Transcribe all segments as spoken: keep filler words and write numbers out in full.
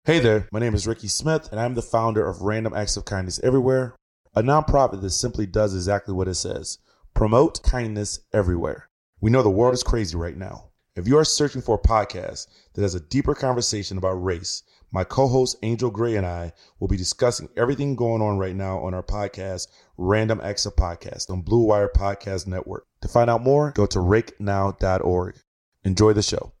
Hey there, my name is Ricky Smith, and I'm the founder of Random Acts of Kindness Everywhere, a nonprofit that simply does exactly what it says: promote kindness everywhere. We know the world is crazy right now. If you are searching for a podcast that has a deeper conversation about race, my co-host Angel Gray and I will be discussing everything going on right now on our podcast, Random Acts of Podcast, on Blue Wire Podcast Network. To find out more, go to rake now dot org. Enjoy the show.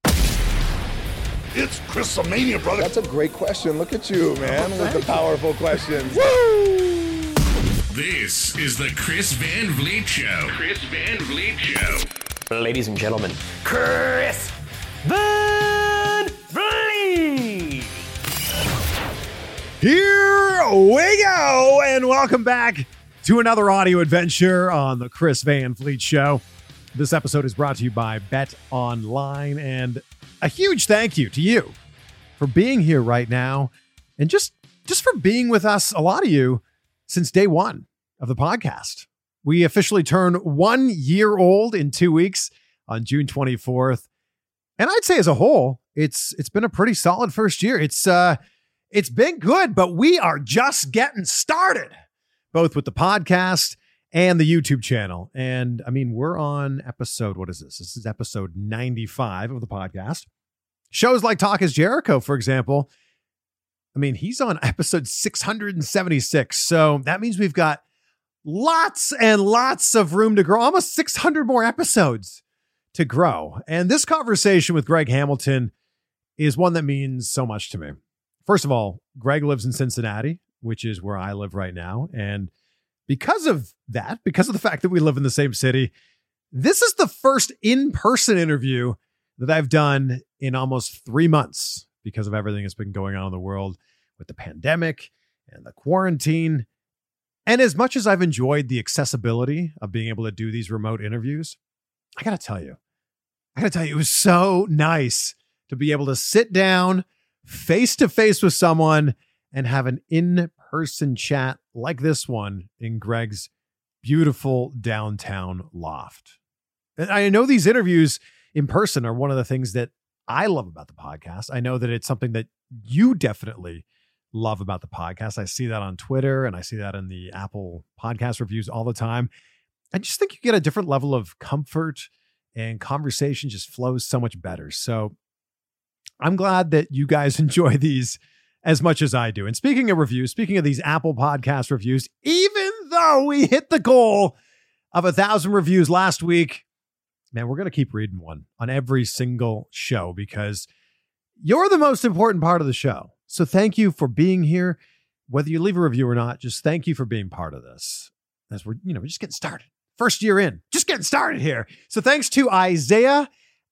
It's Chris-a-mania, brother. That's a great question. Look at you, man, Oh, with the powerful questions. Woo! This is the Chris Van Vliet Show. Chris Van Vliet Show. Ladies and gentlemen, Chris Van Vliet. Here we go, and welcome back to another audio adventure on the Chris Van Vliet Show. This episode is brought to you by Bet Online, and a huge thank you to you for being here right now and just, just for being with us, a lot of you, since day one of the podcast. We officially turn one year old in two weeks on June twenty-fourth. And I'd say as a whole, it's it's been a pretty solid first year. It's uh it's been good, but we are just getting started, both with the podcast and the YouTube channel. And I mean, we're on episode, what is this? This is episode ninety-five of the podcast. Shows like Talk is Jericho, for example. I mean, he's on episode six hundred seventy-six. So that means we've got lots and lots of room to grow, almost six hundred more episodes to grow. And this conversation with Greg Hamilton is one that means so much to me. First of all, Greg lives in Cincinnati, which is where I live right now. And because of that, because of the fact that we live in the same city, this is the first in-person interview that I've done in almost three months because of everything that's been going on in the world with the pandemic and the quarantine. And as much as I've enjoyed the accessibility of being able to do these remote interviews, I got to tell you, I got to tell you, it was so nice to be able to sit down face to face with someone and have an in-person chat like this one in Greg's beautiful downtown loft. And I know these interviews in person are one of the things that I love about the podcast. I know that it's something that you definitely love about the podcast. I see that on Twitter and I see that in the Apple podcast reviews all the time. I just think you get a different level of comfort and conversation just flows so much better. So I'm glad that you guys enjoy these as much as I do. And speaking of reviews, speaking of these Apple podcast reviews, even though we hit the goal of a thousand reviews last week, man, we're going to keep reading one on every single show because you're the most important part of the show. So thank you for being here. Whether you leave a review or not, just thank you for being part of this. As we're, you know, we're just getting started. First year in, just getting started here. So thanks to Isaiah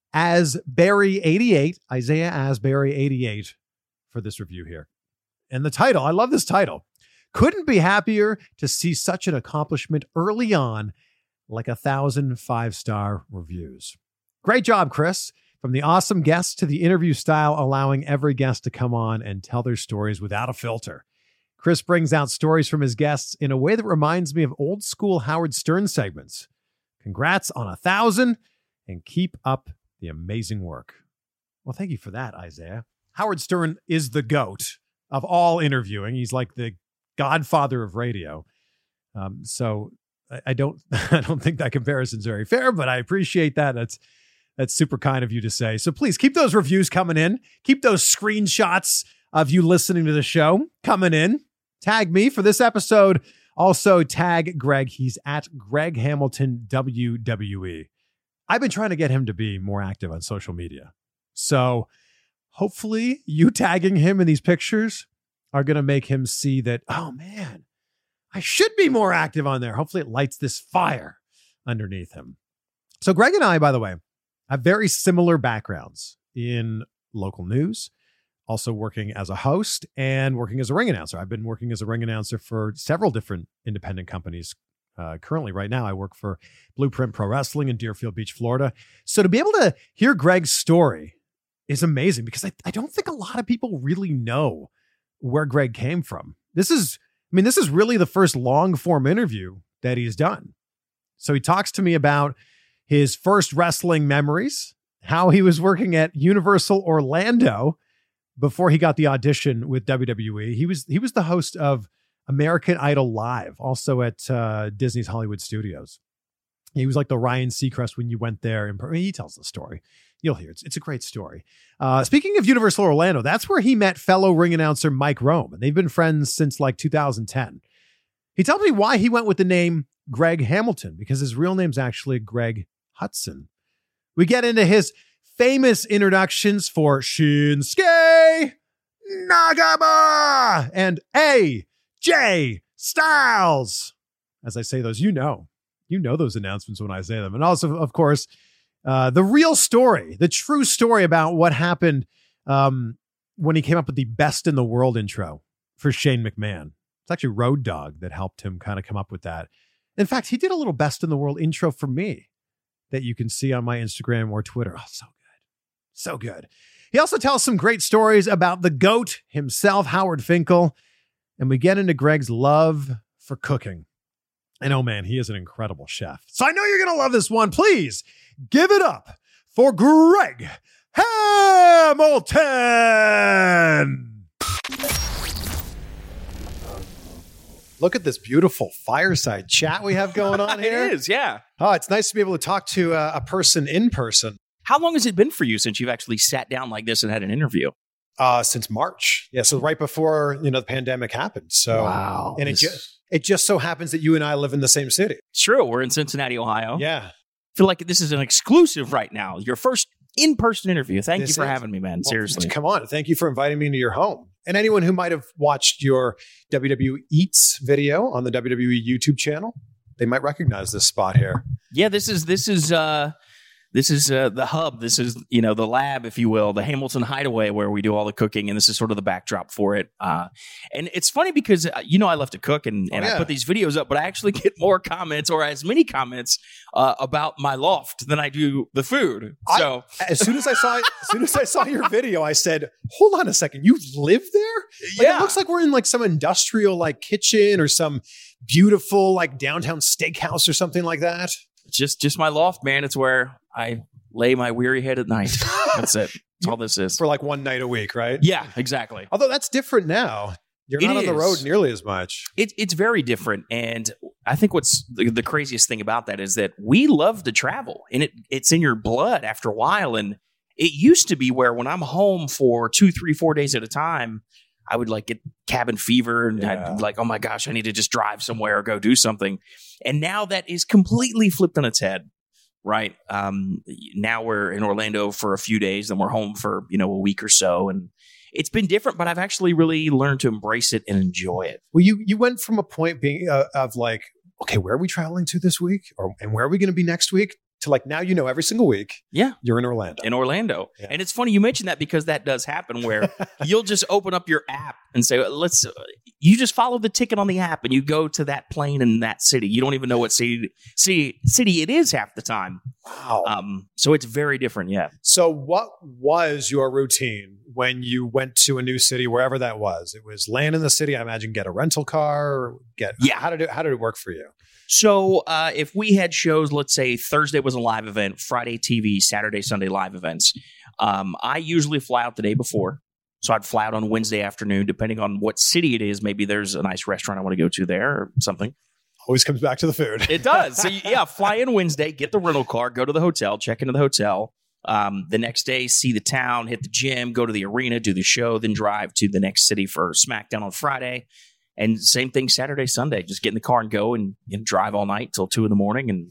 Asbury eighty-eight, Isaiah Asbury eighty-eight for this review here. And the title, I love this title. Couldn't be happier to see such an accomplishment early on, like a thousand five-star reviews. Great job, Chris. From the awesome guests to the interview style, allowing every guest to come on and tell their stories without a filter. Chris brings out stories from his guests in a way that reminds me of old school Howard Stern segments. Congrats on a thousand and keep up the amazing work. Well, thank you for that, Isaiah. Howard Stern is the GOAT of all interviewing. He's like the godfather of radio. Um, so I, I don't, I don't think that comparison's very fair, but I appreciate that. That's, that's super kind of you to say. So please keep those reviews coming in. Keep those screenshots of you listening to the show coming in. Tag me for this episode. Also tag Greg. He's at Greg Hamilton W W E. I've been trying to get him to be more active on social media. So hopefully you tagging him in these pictures are going to make him see that, oh man, I should be more active on there. Hopefully it lights this fire underneath him. So Greg and I, by the way, have very similar backgrounds in local news, also working as a host and working as a ring announcer. I've been working as a ring announcer for several different independent companies. Uh, currently, right now, I work for Blueprint Pro Wrestling in Deerfield Beach, Florida. So to be able to hear Greg's story is amazing because I, I don't think a lot of people really know where Greg came from. This is, I mean, this is really the first long form interview that he's done. So he talks to me about his first wrestling memories, how he was working at Universal Orlando before he got the audition with W W E. He was he was the host of American Idol Live, also at uh, Disney's Hollywood Studios. He was like the Ryan Seacrest when you went there. In, he tells the story. You'll hear it. It's, it's a great story. Uh, speaking of Universal Orlando, that's where he met fellow ring announcer Mike Rome, and they've been friends since like two thousand ten. He tells me why he went with the name Greg Hamilton, because his real name's actually Greg Hudson. We get into his famous introductions for Shinsuke Nakamura and A J Styles. As I say those, you know, you know those announcements when I say them. And also, of course, uh, the real story, the true story about what happened um, when he came up with the best in the world intro for Shane McMahon. It's actually Road Dogg that helped him kind of come up with that. In fact, he did a little best in the world intro for me that you can see on my Instagram or Twitter. Oh, so good. So good. He also tells some great stories about the GOAT himself, Howard Finkel. And we get into Greg's love for cooking. And oh man, he is an incredible chef. So I know you're going to love this one. Please give it up for Greg Hamilton. Look at this beautiful fireside chat we have going on here. It is, yeah. Oh, it's nice to be able to talk to uh, a person in person. How long has it been for you since you've actually sat down like this and had an interview? Uh, since March. Yeah, so right before, you know, the pandemic happened. So, wow. And it, This- ju- it just so happens that you and I live in the same city. It's true. We're in Cincinnati, Ohio. Yeah. I feel like this is an exclusive right now. Your first in-person interview. Thank This you for is. having me, man. Well, Seriously. come on. Thank you for inviting me into your home. And anyone who might have watched your W W E Eats video on the W W E YouTube channel, they might recognize this spot here. Yeah, this is this is uh this is uh, the hub. This is, you know, the lab, if you will, the Hamilton Hideaway where we do all the cooking, and this is sort of the backdrop for it. Uh, and it's funny because, uh, you know, I love to cook and, and Oh, yeah. I put these videos up, but I actually get more comments or as many comments uh, about my loft than I do the food. I- So As soon as I saw as soon as I saw your video, I said, hold on a second, you live there? Like, Yeah. It looks like we're in like some industrial like kitchen or some beautiful like downtown steakhouse or something like that. just just my loft, man. It's where I lay my weary head at night. That's it. That's all this is. For like one night a week, right? Yeah, exactly. Although that's different now. You're It not on the is. road nearly as much. It, it's very different. And I think what's the, the craziest thing about that is that we love to travel, and it it's in your blood after a while. And it used to be where when I'm home for two, three, four days at a time, I would like get cabin fever and Yeah. I'd be like, oh my gosh, I need to just drive somewhere or go do something. And now that is completely flipped on its head. Right. Um, now we're in Orlando for a few days, then we're home for, you know, a week or so. And it's been different, but I've actually really learned to embrace it and enjoy it. Well, you you went from a point being uh, of like, okay, where are we traveling to this week, or and where are we going to be next week, to like now you know every single week Yeah. you're in Orlando. In Orlando. Yeah. And it's funny you mentioned that because that does happen where you'll just open up your app and say, let's, uh, you just follow the ticket on the app and you go to that plane in that city. You don't even know what city, city, city it is half the time. Wow. Um, so it's very different. Yeah. So what was your routine when you went to a new city, wherever that was? It was land in the city, I imagine, get a rental car, or get, Yeah. How did it, how did it work for you? So uh, if we had shows, let's say Thursday was a live event, Friday T V, Saturday, Sunday live events, um, I usually fly out the day before. So I'd fly out on Wednesday afternoon, depending on what city it is. Maybe there's a nice restaurant I want to go to there or something. Always comes back to the food. It does. So, yeah, fly in Wednesday, get the rental car, go to the hotel, check into the hotel. Um, the next day, see the town, hit the gym, go to the arena, do the show, then drive to the next city for SmackDown on Friday. And same thing Saturday, Sunday. Just get in the car and go and, and drive all night till two in the morning. And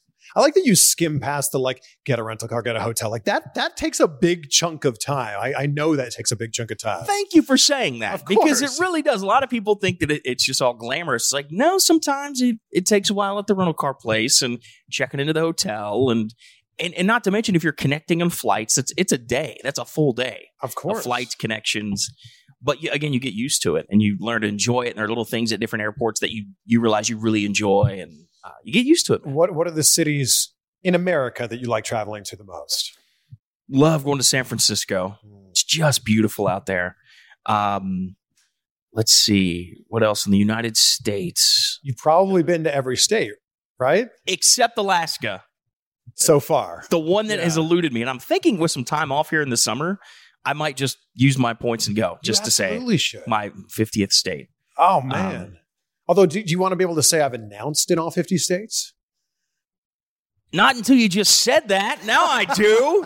I like that you skim past the like get a rental car, get a hotel. Like that that takes a big chunk of time. I, I know that takes a big chunk of time. thank you for saying that, Of because it course. really does. A lot of people think that it, it's just all glamorous. It's like, no, sometimes it, it takes a while at the rental car place and checking into the hotel. And, and and not to mention, if you're connecting on flights, it's it's a day. That's a full day. Of course. Of flights, connections. But you, again, you get used to it and you learn to enjoy it. And there are little things at different airports that you, you realize you really enjoy, and uh, you get used to it. What what are the cities in America that you like traveling to the most? Love going to San Francisco. It's just beautiful out there. Um, let's see. What else in the United States? You've probably been to every state, right? Except Alaska. So far. The one that Yeah. has eluded me. And I'm thinking with some time off here in the summer, I might just use my points and go, You just to say absolutely should. my fiftieth state. Oh, man. Um, Although, do, do you want to be able to say I've announced in all fifty states? Not until you just said that. Now I do.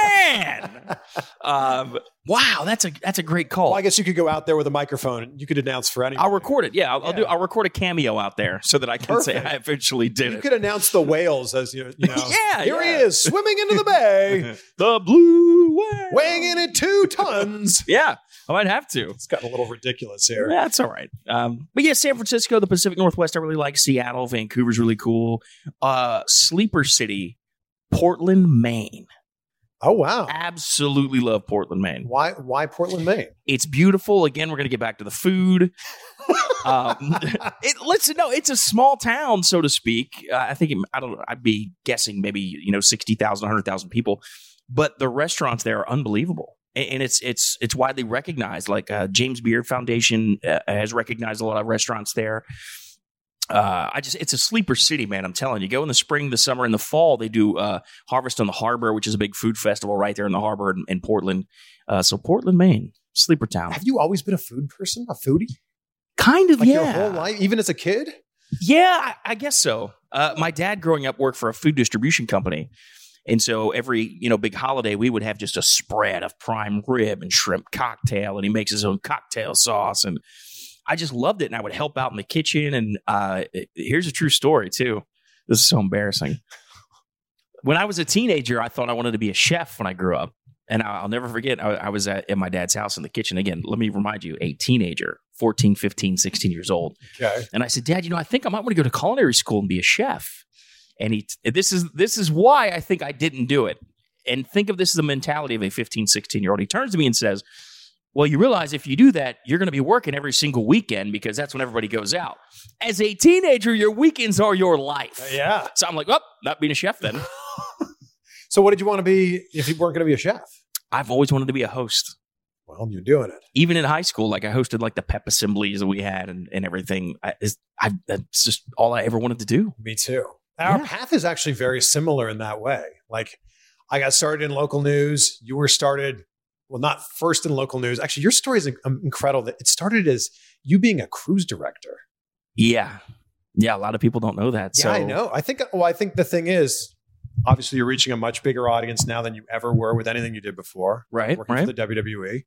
Man. Um, wow, that's a that's a great call. Well, I guess you could go out there with a microphone and you could announce for anyone. I'll record it. Yeah, I'll, I'll do. Yeah. I'll record a cameo out there so that I can Perfect. say I eventually did You it. could announce the whales as you, you know. Yeah, Here yeah. he is, swimming into the bay, The blue whale. weighing in at two tons. Yeah, I might have to. It's gotten a little ridiculous here. That's all right. Um, but yeah, San Francisco, the Pacific Northwest, I really like. Seattle, Vancouver's really cool. Uh, sleeper city, Portland, Maine. Oh, wow. Absolutely love Portland, Maine. Why, why Portland, Maine? It's beautiful. Again, we're going to get back to the food. um, it, listen, no, it's a small town, so to speak. Uh, I think, it, I don't know, I'd be guessing maybe, you know, sixty thousand, one hundred thousand people. But the restaurants there are unbelievable. And, and it's it's it's widely recognized. Like uh, James Beard Foundation uh, has recognized a lot of restaurants there. Uh, I just, it's a sleeper city, man. I'm telling you, go in the spring, the summer, and the fall. They do uh, Harvest on the Harbor, which is a big food festival right there in the harbor in, in Portland. Uh, so Portland, Maine, sleeper town. Have you always been a food person, a foodie? Kind of, Like yeah. your whole life, even as a kid? Yeah, I, I guess so. Uh, my dad, growing up, worked for a food distribution company. And so every, you know, big holiday, we would have just a spread of prime rib and shrimp cocktail, and he makes his own cocktail sauce. And I just loved it, and I would help out in the kitchen. And uh, it, here's a true story, too. This is so embarrassing. When I was a teenager, I thought I wanted to be a chef when I grew up. And I'll never forget, I, I was at, at my dad's house in the kitchen. Again, let me remind you, a teenager, fourteen, fifteen, sixteen years old. Okay. And I said, Dad, you know, I think I might want to go to culinary school and be a chef. And he, this is this is why I think I didn't do it. And think of this as the mentality of a fifteen, sixteen-year-old. He turns to me and says, well, you realize if you do that, you're going to be working every single weekend because that's when everybody goes out. As a teenager, your weekends are your life. Yeah. So I'm like, oh, not being a chef then. So what did you want to be if you weren't going to be a chef? I've always wanted to be a host. Well, you're doing it. Even in high school, like I hosted like the pep assemblies that we had and, and everything. I, it's, I, that's just all I ever wanted to do. Me too. Our Yeah. path is actually very similar in that way. Like I got started in local news. You were started, well, not first in local news. Actually, your story is incredible. It started as you being a cruise director. Yeah. Yeah. A lot of people don't know that. Yeah, so I know. I think, well, I think the thing is, obviously you're reaching a much bigger audience now than you ever were with anything you did before. Right. Working Right. for the W W E.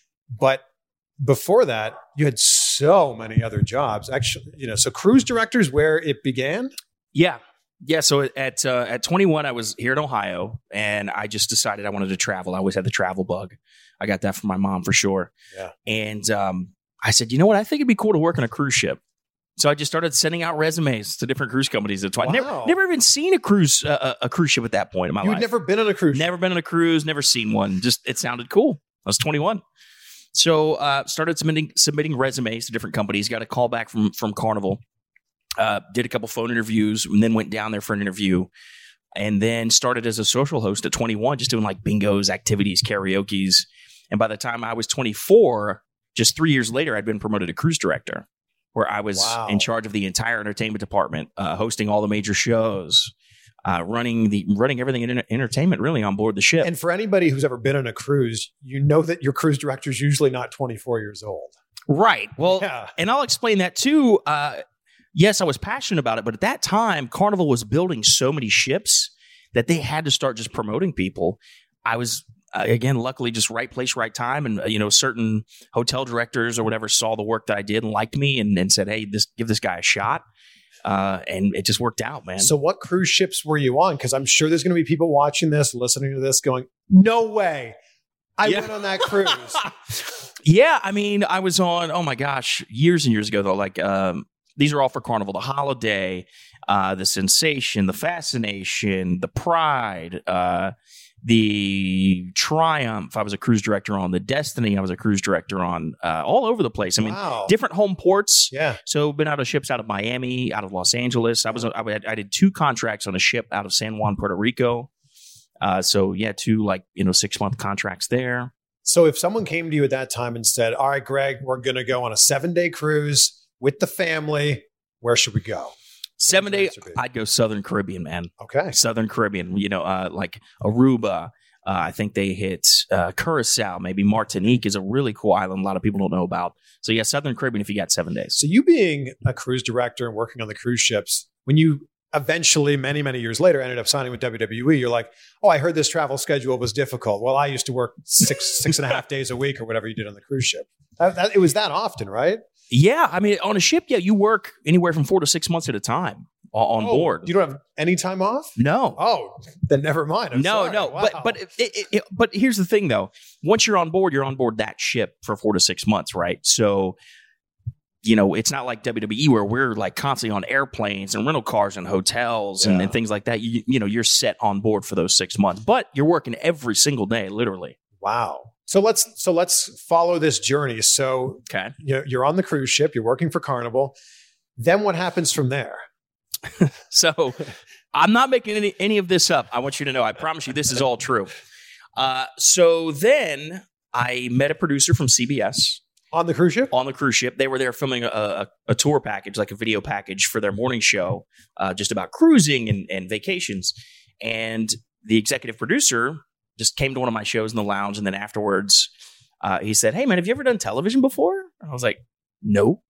But before that, you had so many other jobs. Actually, you know, so cruise director is where it began. Yeah. Yeah. So at uh, at twenty-one, I was here in Ohio, and I just decided I wanted to travel. I always had the travel bug. I got that from my mom for sure. Yeah. And um, I said, you know what? I think it'd be cool to work on a cruise ship. So I just started sending out resumes to different cruise companies. That's why I never, Wow. never even seen a cruise uh, a cruise ship at that point in my You'd life. never been on a cruise ship. Never been on a cruise, never seen one. Just it sounded cool. I was twenty-one. So uh started submitting submitting resumes to different companies, got a call back from from Carnival. Uh did a couple phone interviews and then went down there for an interview. And then started as a social host at twenty-one, just doing like bingos, activities, karaoke's. And by the time I was twenty-four, just three years later, I'd been promoted to cruise director, where I was Wow. in charge of the entire entertainment department, uh, hosting all the major shows, uh, running the running everything in entertainment really on board the ship. And for anybody who's ever been on a cruise, you know that your cruise director is usually not twenty-four years old. Right. Well, Yeah. and I'll explain that too. Uh, yes, I was passionate about it, but at that time, Carnival was building so many ships that they had to start just promoting people. I was, uh, again, luckily just right place, right time. And, uh, you know, certain hotel directors or whatever saw the work that I did and liked me and, and said, hey, this, give this guy a shot. Uh, and it just worked out, man. So what cruise ships were you on? Because I'm sure there's going to be people watching this, listening to this going, no way. I Yeah. went on that cruise. Yeah, I mean, I was on, oh my gosh, years and years ago, though. Like, um, these are all for Carnival. The Holiday, uh, the Sensation, the Fascination, the Pride, uh, the Triumph. I was a cruise director on. The Destiny, I was a cruise director on. Uh, all over the place. I mean, Wow. different home ports. Yeah. So, been out of ships out of Miami, out of Los Angeles. I was, I, had, I did two contracts on a ship out of San Juan, Puerto Rico. Uh, so, yeah, two like, you know, six month contracts there. So if someone came to you at that time and said, all right, Greg, we're going to go on a seven day cruise with the family, where should we go? Seven What would your day, answer be? I'd go Southern Caribbean, man. Okay. Southern Caribbean, you know, uh, like Aruba, Uh, I think they hit uh, Curacao, maybe Martinique is a really cool island a lot of people don't know about. So yeah, Southern Caribbean if you got seven days. So you being a cruise director and working on the cruise ships, when you eventually, many, many years later, ended up signing with W W E, you're like, oh, I heard this travel schedule was difficult. Well, I used to work six, six and a half days a week or whatever you did on the cruise ship. That, that, it was that often, right? Yeah, I mean, on a ship, yeah, you work anywhere from four to six months at a time on Oh, board. You don't have any time off? No. Oh, then never mind. I'm no, sorry. no, Wow. but but it, it, it, but here's the thing, though. Once you're on board, you're on board that ship for four to six months, right? So, you know, it's not like W W E where we're like constantly on airplanes and rental cars and hotels and, Yeah. and things like that. You you know, you're set on board for those six months, but you're working every single day, literally. Wow. So let's so let's follow this journey. So Okay. you're, you're on the cruise ship. You're working for Carnival. Then what happens from there? So I'm not making any, any of this up. I want you to know, I promise you this is all true. Uh, so then I met a producer from C B S On the cruise ship? on the cruise ship. They were there filming a, a, a tour package, like a video package for their morning show, uh, just about cruising and, and vacations. And the executive producer just came to one of my shows in the lounge. And then afterwards, uh, he said, hey, man, have you ever done television before? I was like, no.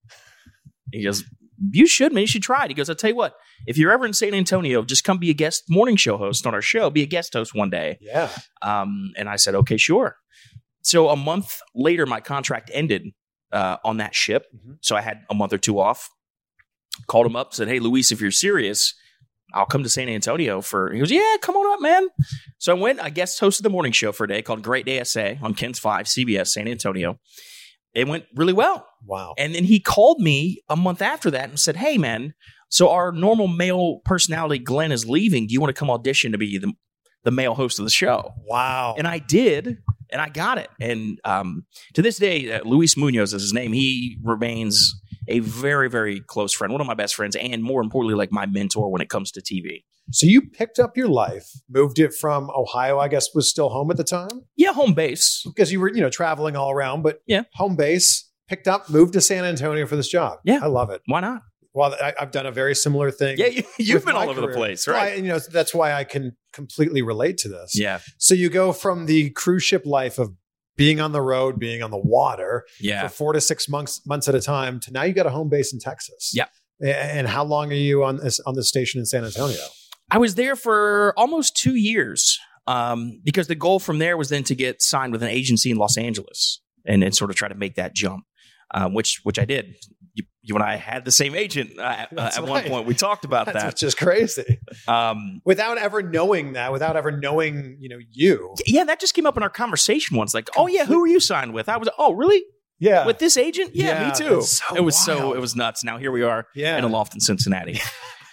He goes, you should, man. You should try it. He goes, I'll tell you what, if you're ever in San Antonio, just come be a guest morning show host on our show. Be a guest host one day. Yeah. Um, and I said, okay, sure. So a month later, my contract ended uh, on that ship. Mhm. So I had a month or two off. Called him up, said, hey, Luis, if you're serious, I'll come to San Antonio for, he goes, yeah, come on up, man. So I went, I guest hosted the morning show for a day called Great Day S A on Ken's five, C B S, San Antonio. It went really well. Wow. And then he called me a month after that and said, hey, man, so our normal male personality, Glenn, is leaving. Do you want to come audition to be the, the male host of the show? Wow. And I did, and I got it. And um, to this day, uh, Luis Munoz is his name. He remains a very, very close friend, one of my best friends, and more importantly, like my mentor when it comes to T V. So you picked up your life, moved it from Ohio, I guess was still home at the time? Yeah, home base. Because you were, you know, traveling all around, but Yeah. home base, picked up, moved to San Antonio for this job. Yeah. I love it. Why not? Well, I, I've done a very similar thing. Yeah, you, you've with been my all over the career. place, Well, right? I- you know, that's why I can completely relate to this. Yeah, So you go from the cruise ship life of being on the road, being on the water yeah. for four to six months months at a time to now you got a home base in Texas. Yeah. A- And how long are you on this on this station in San Antonio? I was there for almost two years um, because the goal from there was then to get signed with an agency in Los Angeles and, and sort of try to make that jump, um, which which I did. You, you and I had the same agent uh, uh, That's at one right. point. We talked about That's that. just crazy. Um, Without ever knowing that, without ever knowing, you know, you. yeah, that just came up in our conversation once. Like, oh yeah, who are you signed with? I was, oh really? Yeah. With this agent? Yeah, Yeah, me too. that's so it was so wild. it was nuts. Now here we are yeah. in a loft in Cincinnati.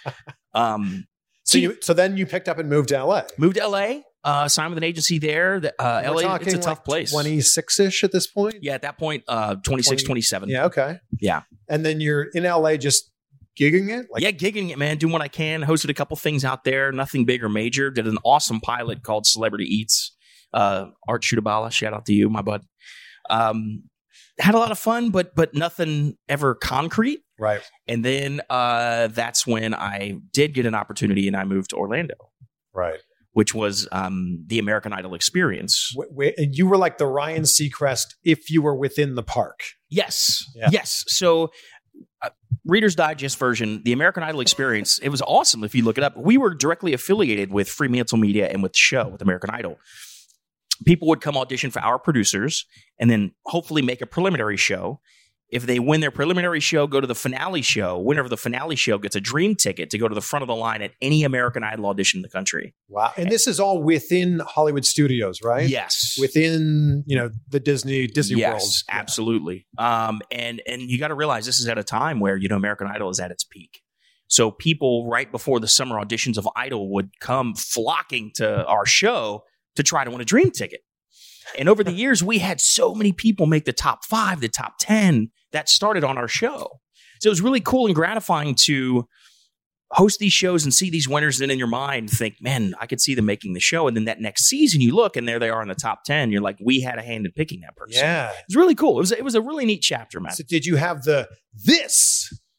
um, so you so then you picked up and moved to L A. moved to L A. Uh, signed with an agency there. That, uh, We're L A, talking it's a tough like place. twenty-six-ish at this point? Yeah, at that point, uh, twenty-six, twenty twenty-seven. Yeah, okay. Yeah. And then you're in L A just gigging it? Like, yeah, gigging it, man. Doing what I can. Hosted a couple things out there. Nothing big or major. Did an awesome pilot called Celebrity Eats. Uh, Art Shutabala, shout out to you, my bud. Um, had a lot of fun, but but nothing ever concrete. right. And then uh, that's when I did get an opportunity, and I moved to Orlando, Right. which was um, the American Idol experience. Wh- wh- and you were like the Ryan Seacrest if you were within the park. Yes. Yeah. Yes. So, uh, Reader's Digest version, the American Idol experience, it was awesome if you look it up. We were directly affiliated with Fremantle Media and with the show, with American Idol. People would come audition for our producers and then hopefully make a preliminary show. If they win their preliminary show, go to the finale show. Winner of the finale show gets a dream ticket to go to the front of the line at any American Idol audition in the country. Wow. And this is all within Hollywood Studios, right? Yes. Within, you know, the Disney Disney yes, World. absolutely. Um, and and you got to realize this is at a time where, you know, American Idol is at its peak. So people right before the summer auditions of Idol would come flocking to our show to try to win a dream ticket. And over the years, we had so many people make the top five, the top ten that started on our show. So it was really cool and gratifying to host these shows and see these winners, and in your mind think, man, I could see them making the show. And then that next season you look and there they are in the top ten. You're like, we had a hand in picking that person. Yeah. It was really cool. It was, it was a really neat chapter, man. So did you have the this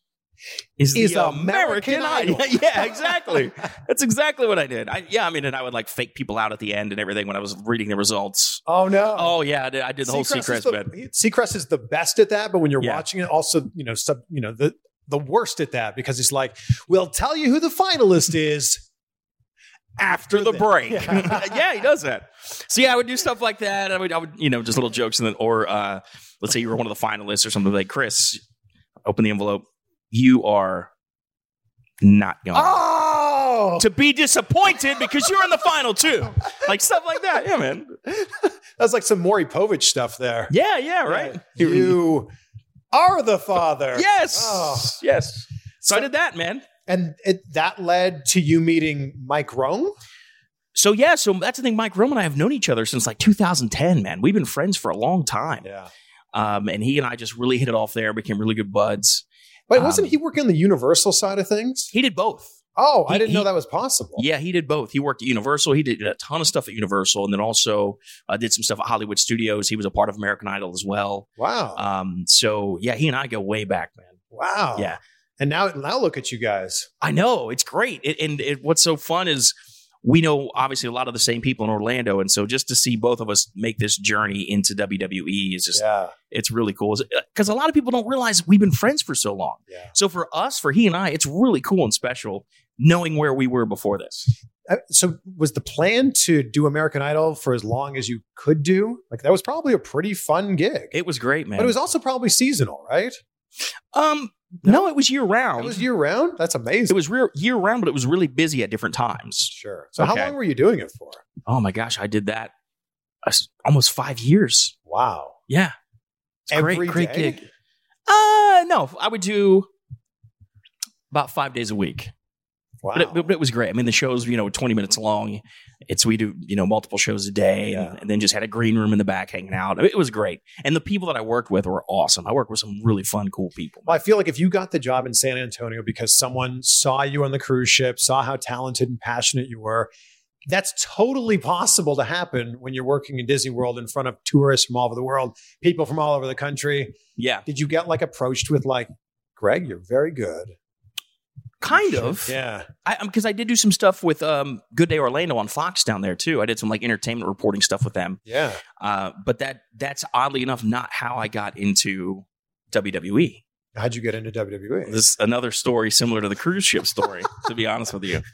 is, Is the American American, Idol. Idol. Yeah, exactly. That's exactly what I did. I, yeah, I mean, and I would like fake people out at the end and everything when I was reading the results. Oh no. Oh yeah, I did, I did the whole Seacrest is Seacrest bit. the, Seacrest is the best at that, but when you're Yeah. watching it, also, you know, sub, you know, the the worst at that because he's like, we'll tell you who the finalist is After the break. Yeah. Yeah, he does that. So yeah, I would do stuff like that. I would, I would, you know, just little jokes and then, or uh, let's say you were one of the finalists or something like, Chris, open the envelope. You are not going Oh, to be disappointed because you're in the final too. Like stuff like that. Yeah, man. that's like some Maury Povich stuff there. Yeah, yeah, right. You are the father. Yes. Oh. Yes. So I did that, man. And it, that led to you meeting Mike Rome? So yeah, so that's the thing. Mike Rome and I have known each other since like two thousand ten, man. We've been friends for a long time. Yeah. Um, and he and I just really hit it off there, became really good buds. Wait, wasn't Um, he working on the Universal side of things? He did both. Oh, I he- didn't know he- that was possible. Yeah, he did both. He worked at Universal. He did a ton of stuff at Universal, and then also uh, did some stuff at Hollywood Studios. He was a part of American Idol as well. Wow. Um, so yeah, he and I go way back, man. wow. Yeah. And now, now look at you guys. I know, it's great. It, and it, what's so fun is we know obviously a lot of the same people in Orlando, and so just to see both of us make this journey into W W E is just Yeah. it's really cool. Because a lot of people don't realize we've been friends for so long. Yeah. So for us, for he and I, it's really cool and special knowing where we were before this. Uh, So was the plan to do American Idol for as long as you could do? Like that was probably a pretty fun gig. It was great, man. But it was also probably seasonal, right? um no, it was year round. It was year round? That's It amazing. was real year round, but it was really busy at different times. Sure. So how Okay. long were you doing it for? Oh my gosh, I did that uh, almost five years. Wow. Yeah, it's Every great, great day? gig. Uh no, I would do about five days a week. Wow. But, it, but it was great. I mean, the show's, you know, twenty minutes long. It's, we do, you know, multiple shows a day and, Yeah. and then just had a green room in the back hanging out. It was great. And the people that I worked with were awesome. I worked with some really fun, cool people. Well, I feel like if you got the job in San Antonio because someone saw you on the cruise ship, saw how talented and passionate you were, that's totally possible to happen when you're working in Disney World in front of tourists from all over the world, people from all over the country. Yeah, Did you get like approached with like, Greg, you're very good? kind of. Yeah. I, because I did do some stuff with um, Good Day Orlando on Fox down there too. I did some like entertainment reporting stuff with them. Yeah. Uh, but that that's oddly enough not how I got into W W E. How'd you get into W W E? This is another story similar to the cruise ship story, to be honest with you.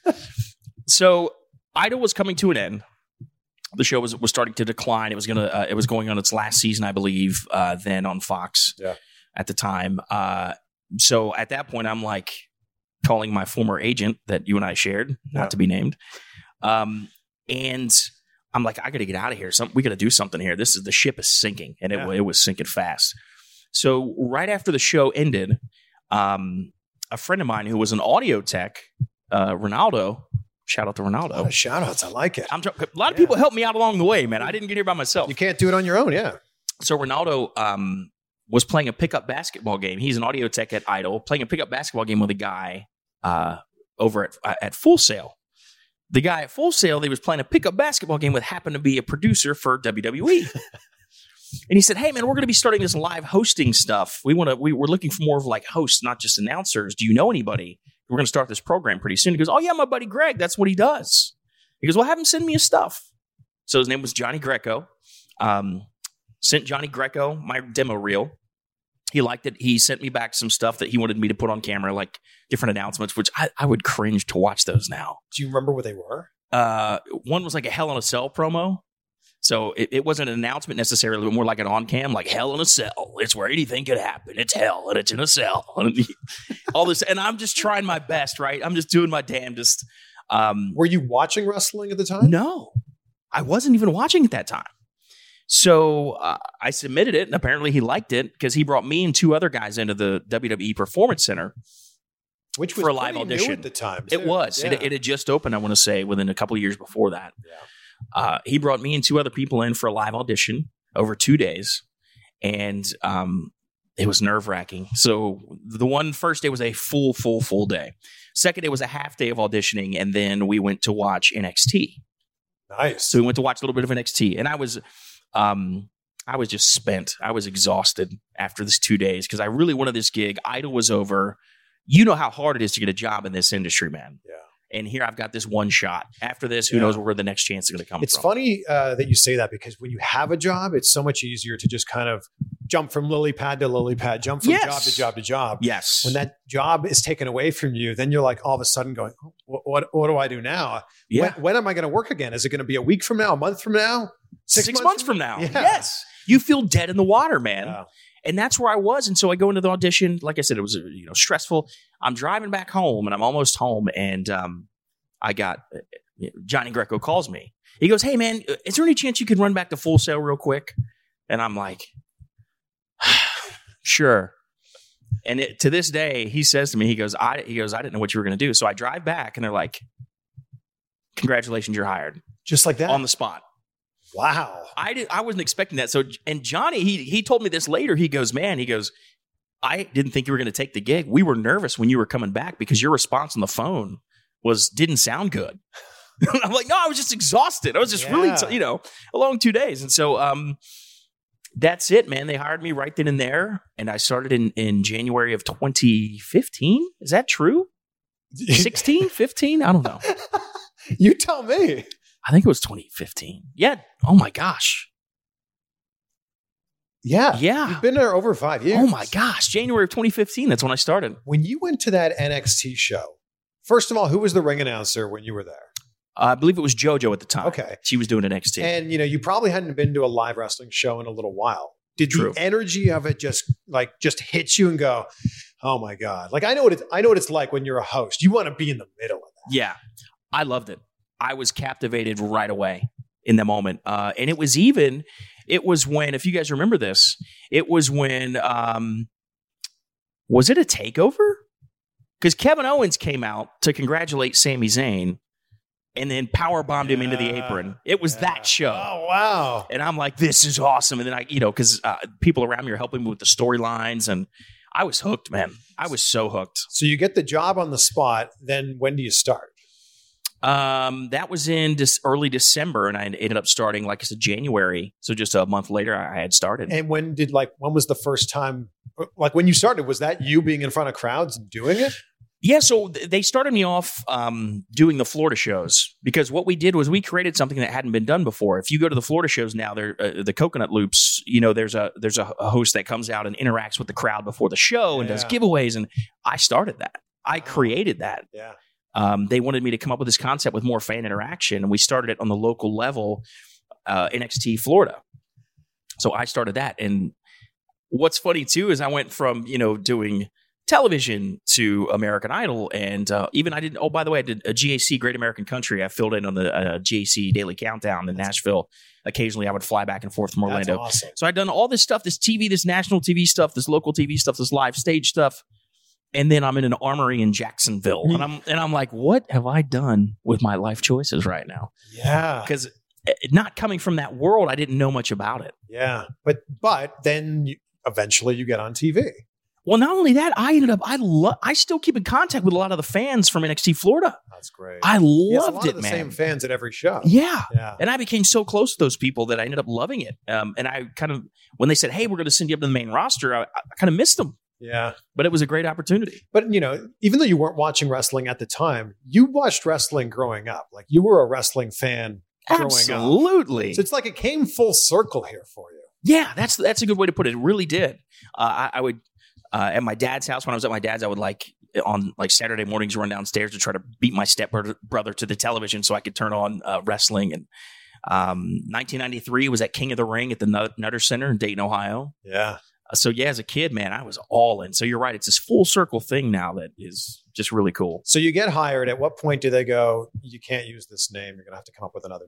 So Idol was coming to an end. The show was was starting to decline. It was gonna uh, it was going on its last season, I believe, uh, then on Fox Yeah. at the time. Uh, so at that point, I'm like calling my former agent that you and I shared, not Yeah. to be named. Um, and I'm like, I got to get out of here. Some, we got to do something here. This is the ship is sinking, and it, Yeah. it was sinking fast. So right after the show ended, um, a friend of mine who was an audio tech, uh, Ronaldo, shout out to A lot Ronaldo. of shout outs. I like it. I'm tr- a lot of Yeah. people helped me out along the way, man. I didn't get here by myself. You can't do it on your own. Yeah. So Ronaldo um, was playing a pickup basketball game. He's an audio tech at Idol, playing a pickup basketball game with a guy uh, over at uh, at Full Sail. The guy at Full Sail, they was playing a pickup basketball game with happened to be a producer for W W E. And he said, "Hey man, we're going to be starting this live hosting stuff. We want to. We, we're looking for more of like hosts, not just announcers. Do you know anybody? We're going to start this program pretty soon." He goes, "Oh yeah, my buddy Greg. That's what he does." He goes, "Well, have him send me his stuff." So his name was Johnny Greco. Um, sent Johnny Greco my demo reel. He liked it. He sent me back some stuff that he wanted me to put on camera, like different announcements, which I, I would cringe to watch those now. Do you remember what they were? Uh, one was like a Hell in a Cell promo. So it, it wasn't an announcement necessarily, but more like an on-cam, like Hell in a Cell. It's where anything could happen. It's hell, and it's in a cell. And all this, and I'm just trying my best, right? I'm just doing my damnedest. Um, Were you watching wrestling at the time? no, I wasn't even watching at that time. So uh, I submitted it, and apparently he liked it because he brought me and two other guys into the W W E Performance Center. Which was For a live pretty new audition. at the time. It too. was. Yeah. It, it had just opened, I want to say, within a couple of years before that. Yeah. Uh, he brought me and two other people in for a live audition over two days. And um, it was nerve wracking. So the one first day was a full, full, full day. Second day was a half day of auditioning. And then we went to watch N X T. Nice. So we went to watch a little bit of N X T. And I was, um, I was just spent. I was exhausted after this two days because I really wanted this gig. Idol was over. you know how hard it is to get a job in this industry, man. Yeah. And here I've got this one shot. After this, who Yeah. knows where the next chance is going to come It's from. funny uh, that you say that because when you have a job, it's so much easier to just kind of jump from lily pad to lily pad, jump from Yes. job to job to job. Yes. When that job is taken away from you, then you're like all of a sudden going, what, what, what do I do now? yeah. When, when am I going to work again? Is it going to be a week from now, a month from now? Six, months, from now. Yeah. Yes. You feel dead in the water, man. Yeah. And that's where I was. And so I go into the audition. Like I said, it was you know stressful. I'm driving back home and I'm almost home. And um, I got uh, Johnny Greco calls me. He goes, hey, man, is there any chance you could run back to Full Sail real quick? And I'm like, sure. And it, to this day, he says to me, he goes, I, he goes, I didn't know what you were going to do. So I drive back and they're like, congratulations, you're hired Just like that. on the spot. Wow. I did. I wasn't expecting that. So, and Johnny, he he told me this later. He goes, man, he goes, I didn't think you were going to take the gig. We were nervous when you were coming back because your response on the phone was didn't sound good. I'm like, no, I was just exhausted. I was just really, Yeah. t- you know, a long two days. And so, um, that's it, man. They hired me right then and there, and I started in in January of twenty fifteen. Is that true? sixteen, fifteen? I don't know. You tell me. I think it was twenty fifteen. Yeah. Oh my gosh. Yeah. Yeah. You've been there over five years. Oh my gosh, January of twenty fifteen. That's when I started. When you went to that N X T show, first of all, who was the ring announcer when you were there? Uh, I believe it was JoJo at the time. Okay. She was doing N X T. And, you know, you probably hadn't been to a live wrestling show in a little while. Did True. the energy of it just like just hit you and go, oh my God. Like I know what it's I know what it's like when you're a host. You want to be in the middle of that. Yeah, I loved it. I was captivated right away in the moment. Uh, and it was even, it was when, if you guys remember this, it was when, um, was it a takeover? Because Kevin Owens came out to congratulate Sami Zayn and then power bombed him into the Yeah. apron. It was that show. Oh wow. And I'm like, this is awesome. And then I, you know, because uh, people around me are helping me with the storylines. And I was hooked, man. I was so hooked. So you get the job on the spot, then when do you start? Um, that was in this early December, and I ended up starting, like I said, January. So just a month later, I had started. And when did like when was the first time like when you started, was that you being in front of crowds and doing it? Yeah, so th- they started me off um, doing the Florida shows because what we did was we created something that hadn't been done before. If you go to the Florida shows now, they're, uh, the Coconut Loops, you know, there's a there's a, a host that comes out and interacts with the crowd before the show and does Yeah. giveaways, and I started that. I created that. Yeah. Um, they wanted me to come up with this concept with more fan interaction, and we started it on the local level, uh, N X T Florida. So I started that, and what's funny too is I went from you know doing television to American Idol, and uh, even I did. Oh, by the way, I did a G A C Great American Country. I filled in on the uh, G A C Daily Countdown in Nashville. Occasionally, I would fly back and forth from That's Orlando. awesome. So I'd done all this stuff, this T V, this national T V stuff, this local T V stuff, this live stage stuff. And then I'm in an armory in Jacksonville. And I'm and I'm like, what have I done with my life choices right now? Yeah. Because not coming from that world, I didn't know much about it. Yeah. But but then you, eventually you get on T V. Well, not only that, I ended up I love I still keep in contact with a lot of the fans from N X T Florida. That's great. I Yes, a loved lot it, of the man. same fans at every show. Yeah. Yeah. And I became so close to those people that I ended up loving it. Um, and I kind of, when they said, hey, we're going to send you up to the main roster, I, I kind of missed them. Yeah. But it was a great opportunity. But, you know, even though you weren't watching wrestling at the time, you watched wrestling growing up. Like you were a wrestling fan growing up. Absolutely. So it's like it came full circle here for you. Yeah, that's that's a good way to put it. It really did. Uh, I, I would, uh, at my dad's house, when I was at my dad's, I would like on like Saturday mornings run downstairs to try to beat my stepbrother brother to the television so I could turn on uh, wrestling. And um, nineteen ninety-three was at King of the Ring at the Nut- Nutter Center in Dayton, Ohio. Yeah. So yeah, as a kid, man, I was all in. So you're right. It's this full circle thing now that is just really cool. So you get hired. At what point do they go, you can't use this name. You're going to have to come up with another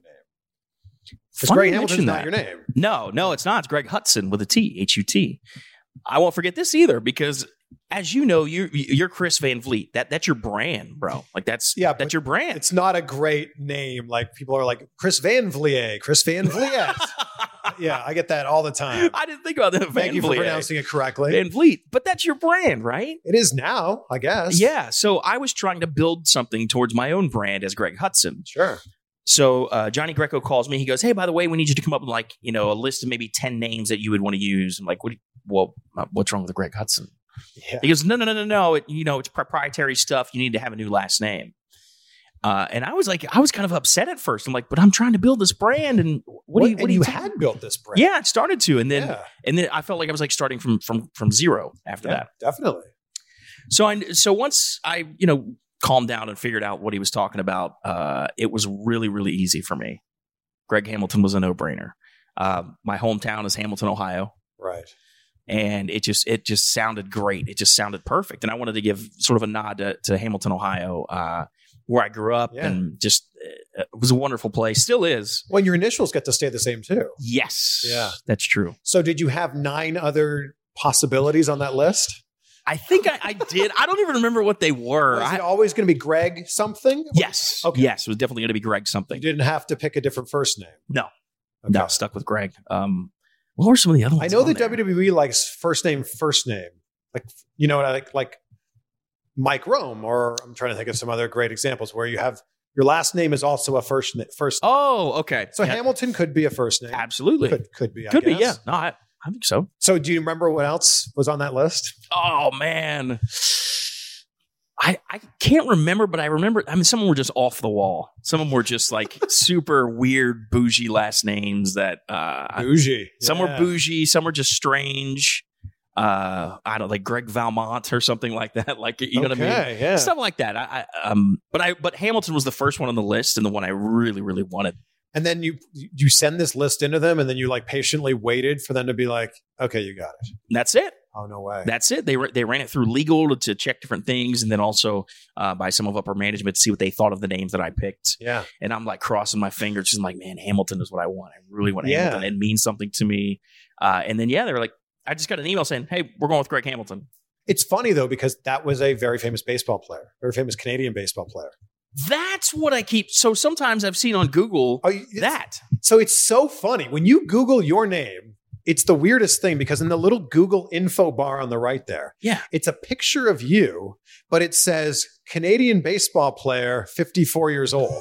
name? Because Funny Greg you Hamilton's mention not your name. No, no, it's not. It's Greg Hudson with a T, H U T. I won't forget this either because, as you know, you're you're Chris Van Vliet. That that's your brand, bro. Like that's Yeah, that's but your brand. It's not a great name. Like people are like, Chris Van Vliet, Chris Van Vliet. Yeah, I get that all the time. I didn't think about that. Van Thank you for Vliet. pronouncing it correctly. Van Vliet, but that's your brand, right? It is now, I guess. Yeah. So I was trying to build something towards my own brand as Greg Hudson. Sure. So uh, Johnny Greco calls me. He goes, "Hey, by the way, we need you to come up with like you know a list of maybe ten names that you would want to use." I'm like, "What? Do you, well, uh, what's wrong with Greg Hudson?" Yeah. He goes, no, no, no, no, no. It, you know, it's proprietary stuff. You need to have a new last name. Uh, and I was like, I was kind of upset at first. I'm like, but I'm trying to build this brand, and what, do you? What and do you you had built this brand? Yeah, I started to, and then Yeah. and then I felt like I was like starting from from from zero after Yeah, that. definitely. So I so once I you know calmed down and figured out what he was talking about, uh, it was really really easy for me. Greg Hamilton was a no brainer. Uh, my hometown is Hamilton, Ohio. Right. And it just it just sounded great. It just sounded perfect. And I wanted to give sort of a nod to, to Hamilton, Ohio, uh, where I grew up, Yeah. and just uh, it was a wonderful place. Still is. Well, your initials get to stay the same too. Yes. Yeah. That's true. So did you have nine other possibilities on that list? I think I, I did. I don't even remember what they were. Was I, it always going to be Greg something? yes. Okay. Yes. It was definitely going to be Greg You something. didn't have to pick a different first name. No. Okay. No. Stuck with Greg. Um, what were some of the other I ones? know on the there? W W E likes first name, first name. Like, you know, like like Mike Rome, or I'm trying to think of some other great examples where you have your last name is also a first na- first. Oh, okay. so Yeah, Hamilton could be a first name. absolutely. Could could be. I Could be. Yeah. guess. No, I, I think so. So do you remember what else was on that list? Oh man. I, I can't remember, but I remember, I mean, some of them were just off the wall. Some of them were just like super weird, bougie last names that, uh, Bougie. some Yeah. were bougie, some were just strange. Uh, I don't like Greg Valmont or something like that. Like, you know what I mean? Okay, yeah. Stuff like that. I, I, um, but I, but Hamilton was the first one on the list and the one I really, really wanted. And then you you send this list into them, and then you like patiently waited for them to be like, okay, you got it. And that's it. Oh, no way. That's it. They ra- they ran it through legal to, to check different things, and then also uh, by some of upper management to see what they thought of the names that I picked. yeah. And I'm like crossing my fingers, just like, man, Hamilton is what I want. I really want Yeah. Hamilton. It means something to me. Uh, and then yeah, they were like, I just got an email saying, hey, we're going with Greg Hamilton. It's funny, though, because that was a very famous baseball player, very famous Canadian baseball player. That's what I keep. So sometimes I've seen on Google Oh, it's- that. So it's so funny. When you Google your name, it's the weirdest thing because in the little Google info bar on the right there, Yeah. it's a picture of you, but it says Canadian baseball player, fifty-four years old.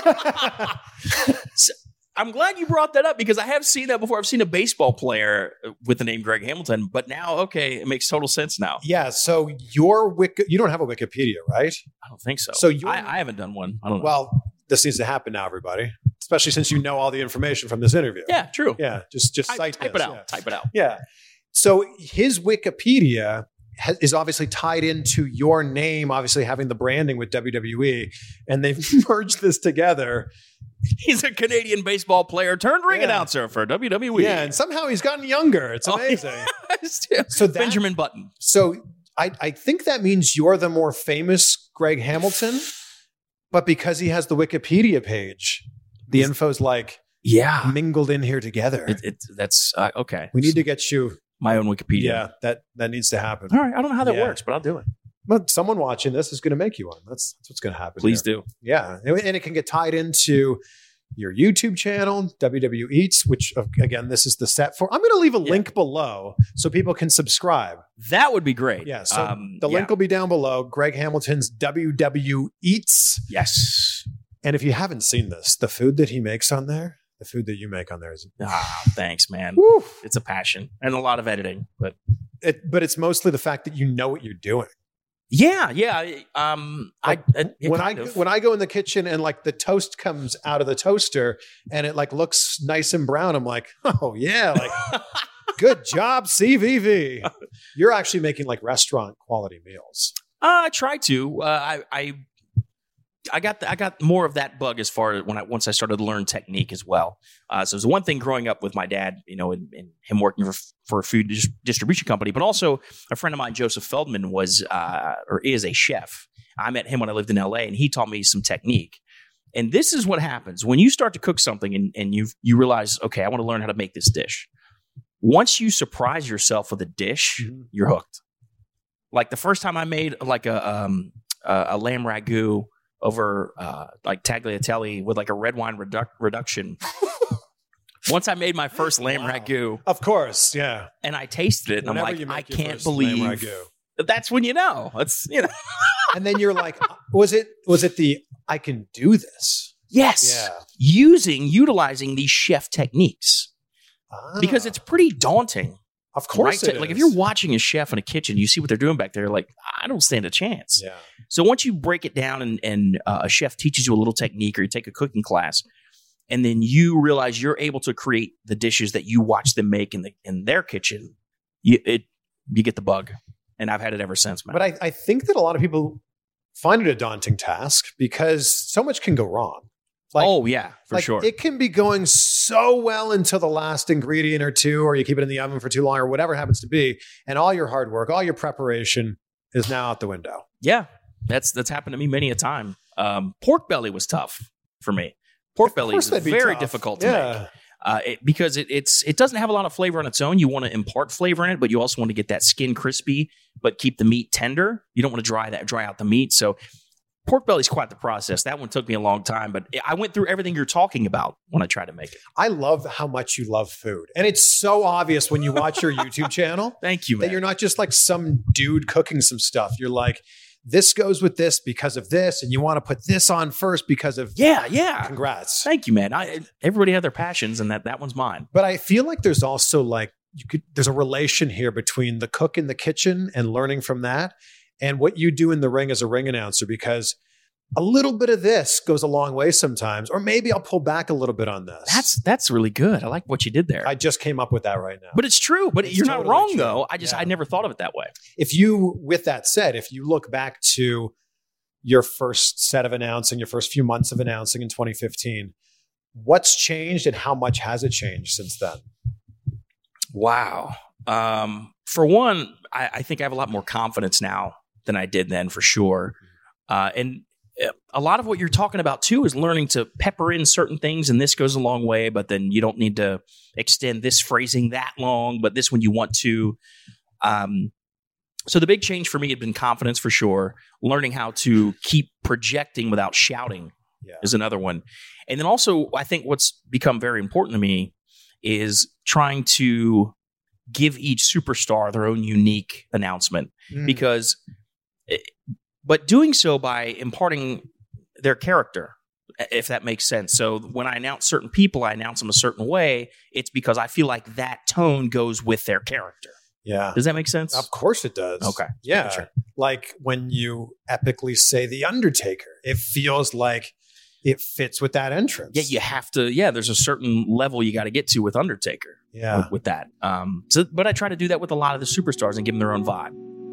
So, I'm glad you brought that up because I have seen that before. I've seen a baseball player with the name Greg Hamilton, but now, okay, it makes total sense now. Yeah. So your Wiki, you don't have a Wikipedia, right? I don't think so. So you're- I, I haven't done one. I don't know. Well, this needs to happen now, everybody, especially since you know all the information from this interview. yeah, true. Yeah. Just, just Type, cite type this. it out. Yeah. Type it out. Yeah. So his Wikipedia ha- is obviously tied into your name, obviously having the branding with W W E, and they've merged this together. He's a Canadian baseball player turned ring Yeah. announcer for W W E. Yeah, and somehow he's gotten younger. It's Oh, amazing. So So that- Benjamin Button. So I, I think that means you're the more famous Greg Hamilton, but because he has the Wikipedia page, the info's like Yeah. mingled in here together. It, it, that's uh, okay. we need to get you. my own Wikipedia. Yeah, that that needs to happen. All right. I don't know how that Yeah. works, but I'll do it. But someone watching this is going to make you one. That's, that's what's going to happen. Please here. do. Yeah, and and it can get tied into your YouTube channel, W W Eats, which uh, again, this is the set for. I'm going to leave a Yeah. link below so people can subscribe. That would be great. Yeah, so Um, the yeah. link will be down below. Greg Hamilton's W W Eats, Yes. and if you haven't seen this, the food that he makes on there, the food that you make on there is, Ah, thanks, man. woo, It's a passion and a lot of editing, but it, but it's mostly the fact that you know what you're doing. yeah, yeah. Um, Like, I, I yeah, when I kind of. when I go in the kitchen and like the toast comes out of the toaster and it like looks nice and brown, I'm like, oh yeah, like good job, C V V. You're actually making like restaurant quality meals. Uh, I try to. Uh, I, I, I got the, I got more of that bug as far as when I once I started to learn technique as well. Uh, so it was one thing growing up with my dad, you know, and, and him working for for a food dis- distribution company, but also a friend of mine, Joseph Feldman, was uh, or is a chef. I met him when I lived in L A, and he taught me some technique. And this is what happens when you start to cook something, and, and you you realize, okay, I want to learn how to make this dish. Once you surprise yourself with a dish, Mhm. you're hooked. Like the first time I made like a um, a, a lamb ragu over uh, like tagliatelle with like a red wine redu- reduction. Once I made my first lamb Wow. ragu Of course, yeah. and I tasted it, and Whenever I'm you like, I make your can't first lamb believe ragu. that's when you know. It's you know. And then you're like, was it was it the I can do this? Yes. Yeah. Using utilizing these chef techniques Ah. because it's pretty daunting. Of course right? it Like is. if you're watching a chef in a kitchen, you see what they're doing back there. Like I don't stand a chance. Yeah. So once you break it down and, and uh, a chef teaches you a little technique or you take a cooking class, and then you realize you're able to create the dishes that you watch them make in the in their kitchen, you it you get the bug. And I've had it ever since, man. But I, I think that a lot of people find it a daunting task because so much can go wrong. Like, oh yeah, for like sure. It can be going so well until the last ingredient or two, or you keep it in the oven for too long, or whatever it happens to be, and all your hard work, all your preparation is now out the window. Yeah, that's that's happened to me many a time. Um, pork belly was tough for me. Pork belly is that'd be very tough. difficult to Yeah. make uh, it, because it, it's it doesn't have a lot of flavor on its own. You want to impart flavor in it, but you also want to get that skin crispy, but keep the meat tender. You don't want to dry that dry out the meat. So pork belly is quite the process. That one took me a long time, but I went through everything you're talking about when I tried to make it. I love how much you love food. And it's so obvious when you watch your YouTube channel Thank you, that man. you're not just like some dude cooking some stuff. You're like, this goes with this because of this, and you want to put this on first because of Yeah, yeah. Congrats. Thank you, man. I, everybody had their passions, and that that one's mine. But I feel like there's also like you could there's a relation here between the cook in the kitchen and learning from that and what you do in the ring as a ring announcer, because a little bit of this goes a long way sometimes. Or maybe I'll pull back a little bit on this. That's that's really good. I like what you did there. I just came up with that right now. but it's true. But It's you're not totally wrong, true. though. I just Yeah. I never thought of it that way. If you, with that said, if you look back to your first set of announcing, your first few months of announcing in twenty fifteen, what's changed and how much has it changed since then? Wow. Um, for one, I, I think I have a lot more confidence now than I did then, for sure. Uh, and a lot of what you're talking about too is learning to pepper in certain things, and this goes a long way, but then you don't need to extend this phrasing that long, but this one you want to. Um, so the big change for me had been confidence, for sure. Learning how to keep projecting without shouting Yeah. is another one. And then also, I think what's become very important to me is trying to give each superstar their own unique announcement, Mm. because but doing so by imparting their character, if that makes sense. So when I announce certain people, I announce them a certain way. It's because I feel like that tone goes with their character. Yeah. Does that make sense? Of course it does. Okay. Yeah. Sure. Like when you epically say The Undertaker, it feels like it fits with that entrance. Yeah, you have to. Yeah, there's a certain level you got to get to with Undertaker. Yeah. With, with that. Um. So, but I try to do that with a lot of the superstars and give them their own vibe.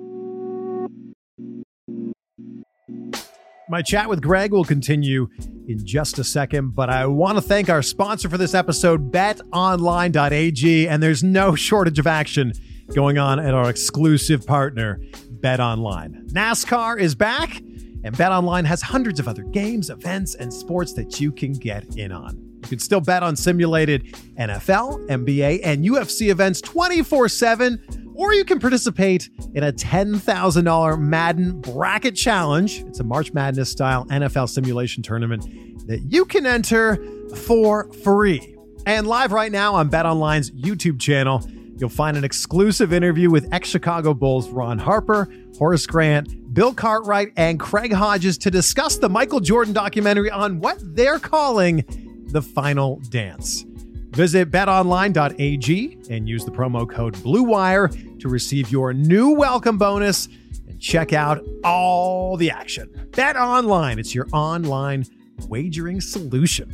My chat with Greg will continue in just a second, but I want to thank our sponsor for this episode, bet online dot a g, and there's no shortage of action going on at our exclusive partner, BetOnline. NASCAR is back, and BetOnline has hundreds of other games, events, and sports that you can get in on. You can still bet on simulated N F L, N B A, and U F C events twenty-four seven, or you can participate in a ten thousand dollars Madden Bracket Challenge. It's a March Madness-style N F L simulation tournament that you can enter for free. And live right now on BetOnline's YouTube channel, you'll find an exclusive interview with ex-Chicago Bulls Ron Harper, Horace Grant, Bill Cartwright, and Craig Hodges to discuss the Michael Jordan documentary on what they're calling The Final Dance. Visit bet online dot a g and use the promo code BLUEWIRE to receive your new welcome bonus and check out all the action. BetOnline, it's your online wagering solution.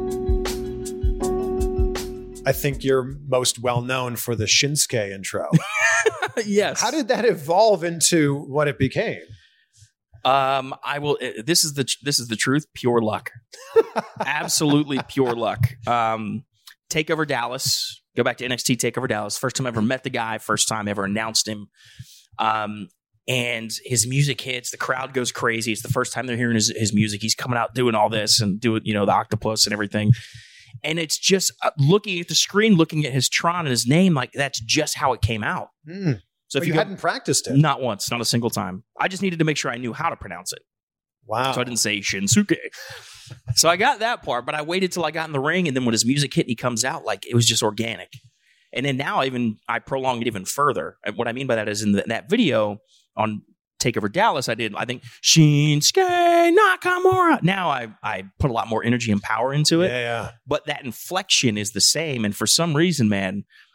I think you're most well known for the Shinsuke intro. Yes. How did that evolve into what it became? Um, I will. uh, This is the this is the truth. Pure luck. Absolutely pure luck. Um, Takeover Dallas. Go back to N X T Takeover Dallas. First time I ever met the guy. First time ever announced him. Um, and his music hits. The crowd goes crazy. It's the first time they're hearing his, his music. He's coming out doing all this and doing, you know, the octopus and everything. And it's just uh, looking at the screen, looking at his Tron and his name, like that's just how it came out. Mm. So But if you you, go, hadn't practiced it. not once, not a single time. I just needed to make sure I knew how to pronounce it. Wow. So I didn't say Shinsuke. So I got that part, but I waited till I got in the ring, and then when his music hit and he comes out, like it was just organic. And then now even I prolonged it even further. And what I mean by that is in the, that video on Takeover Dallas, I did, I think, Shinsuke Nakamura. Now I, I put a lot more energy and power into it. Yeah, yeah. But that inflection is the same. And for some reason, man,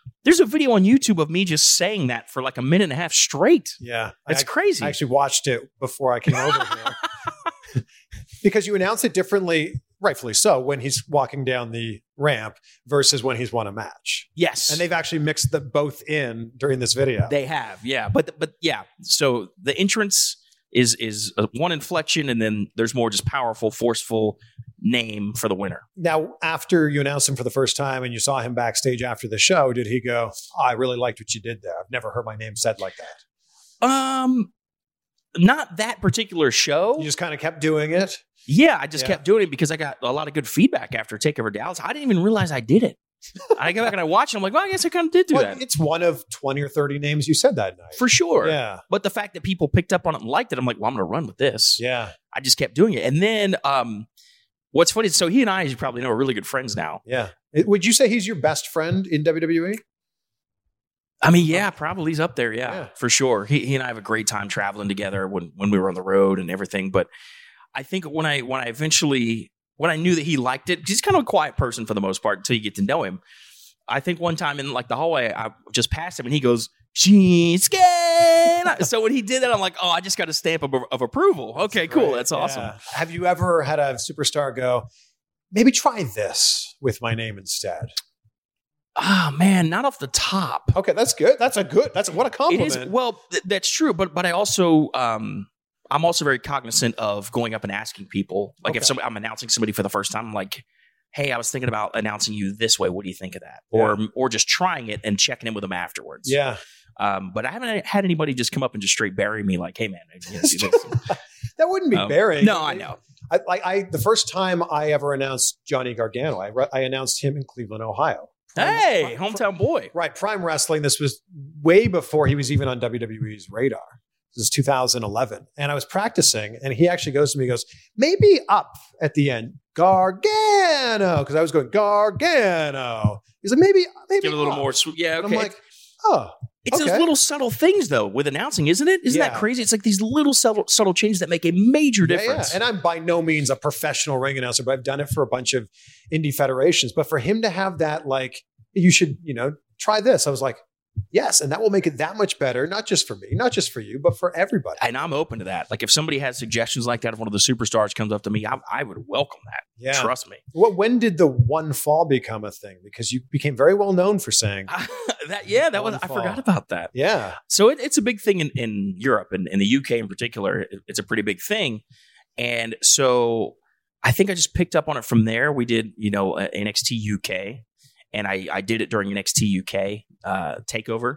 There's a video on YouTube of me just saying that for like a minute and a half straight. Yeah. It's I, crazy. I actually watched it before I came over here. Because you announce it differently, rightfully so, when he's walking down the ramp versus when he's won a match. Yes. And they've actually mixed the both in during this video. They have, yeah. But but yeah, so the entrance is is a one inflection, and then there's more just powerful, forceful name for the winner. Now, after you announced him for the first time and you saw him backstage after the show, did he go, oh, I really liked what you did there. I've never heard my name said like that. Um, not that particular show. You just kind of kept doing it? Yeah, I just Yeah. kept doing it because I got a lot of good feedback after Takeover Dallas. I didn't even realize I did it. I go back and I watch it. I'm like, well, I guess I kind of did do Well, that. it's one of twenty or thirty names you said that night. For sure. Yeah. But the fact that people picked up on it and liked it, I'm like, well, I'm going to run with this. Yeah. I just kept doing it. And then um, what's funny is, so he and I, as you probably know, are really good friends now. Yeah. It- would you say he's your best friend in W W E? I mean, yeah, probably he's up there. Yeah, Yeah. for sure. He, he and I have a great time traveling together when, when we were on the road and everything. But I think when I when I eventually, when I knew that he liked it, 'cause he's kind of a quiet person for the most part until you get to know him. I think one time in like the hallway, I just passed him and he goes, "She's scared." So when he did that, I'm like, oh, I just got a stamp of, of approval. Okay, cool. Right. That's awesome. Yeah. Have you ever had a superstar go, maybe try this with my name instead? Ah, man, not off the top. Okay, that's good. That's a good, that's what a It compliment. is, well, th- that's true. But but I also, um, I'm also very cognizant of going up and asking people. Like if Okay. somebody, I'm announcing somebody for the first time, I'm like, hey, I was thinking about announcing you this way. What do you think of that? Or or just trying it and checking in with them afterwards. Yeah. Um, but I haven't had anybody just come up and just straight bury me like, hey, man. I can't do this. That wouldn't be Um, bearing. No, I know. I, like I, the first time I ever announced Johnny Gargano, I, re- I announced him in Cleveland, Ohio. Hey, Prime- hometown boy. Right, Prime Wrestling. This was way before he was even on W W E's radar. This is two thousand eleven, and I was practicing, and he actually goes to me, he goes, maybe up at the end, Gargano, because I was going Gargano. He's like, maybe, maybe Give it a little up. more sweet. Yeah, And okay. I'm like, oh, It's okay. those little subtle things, though, with announcing, isn't it? Isn't that Yeah. crazy? It's like these little subtle, subtle changes that make a major Yeah, difference. yeah. And I'm by no means a professional ring announcer, but I've done it for a bunch of indie federations. But for him to have that, like, you should, you know, try this. I was like, yes. And that will make it that much better, not just for me, not just for you, but for everybody. And I'm open to that. Like if somebody has suggestions like that, if one of the superstars comes up to me, I, I would welcome that. Yeah. Trust me. What, when did the one fall become a thing? Because you became very well known for saying, that yeah, that was One I fall. forgot about that. yeah, So it, it's a big thing in, in Europe and in the U K in particular. It, it's a pretty big thing. And so I think I just picked up on it from there. We did, you know, uh, N X T U K, and I, I did it during N X T U K uh, takeover,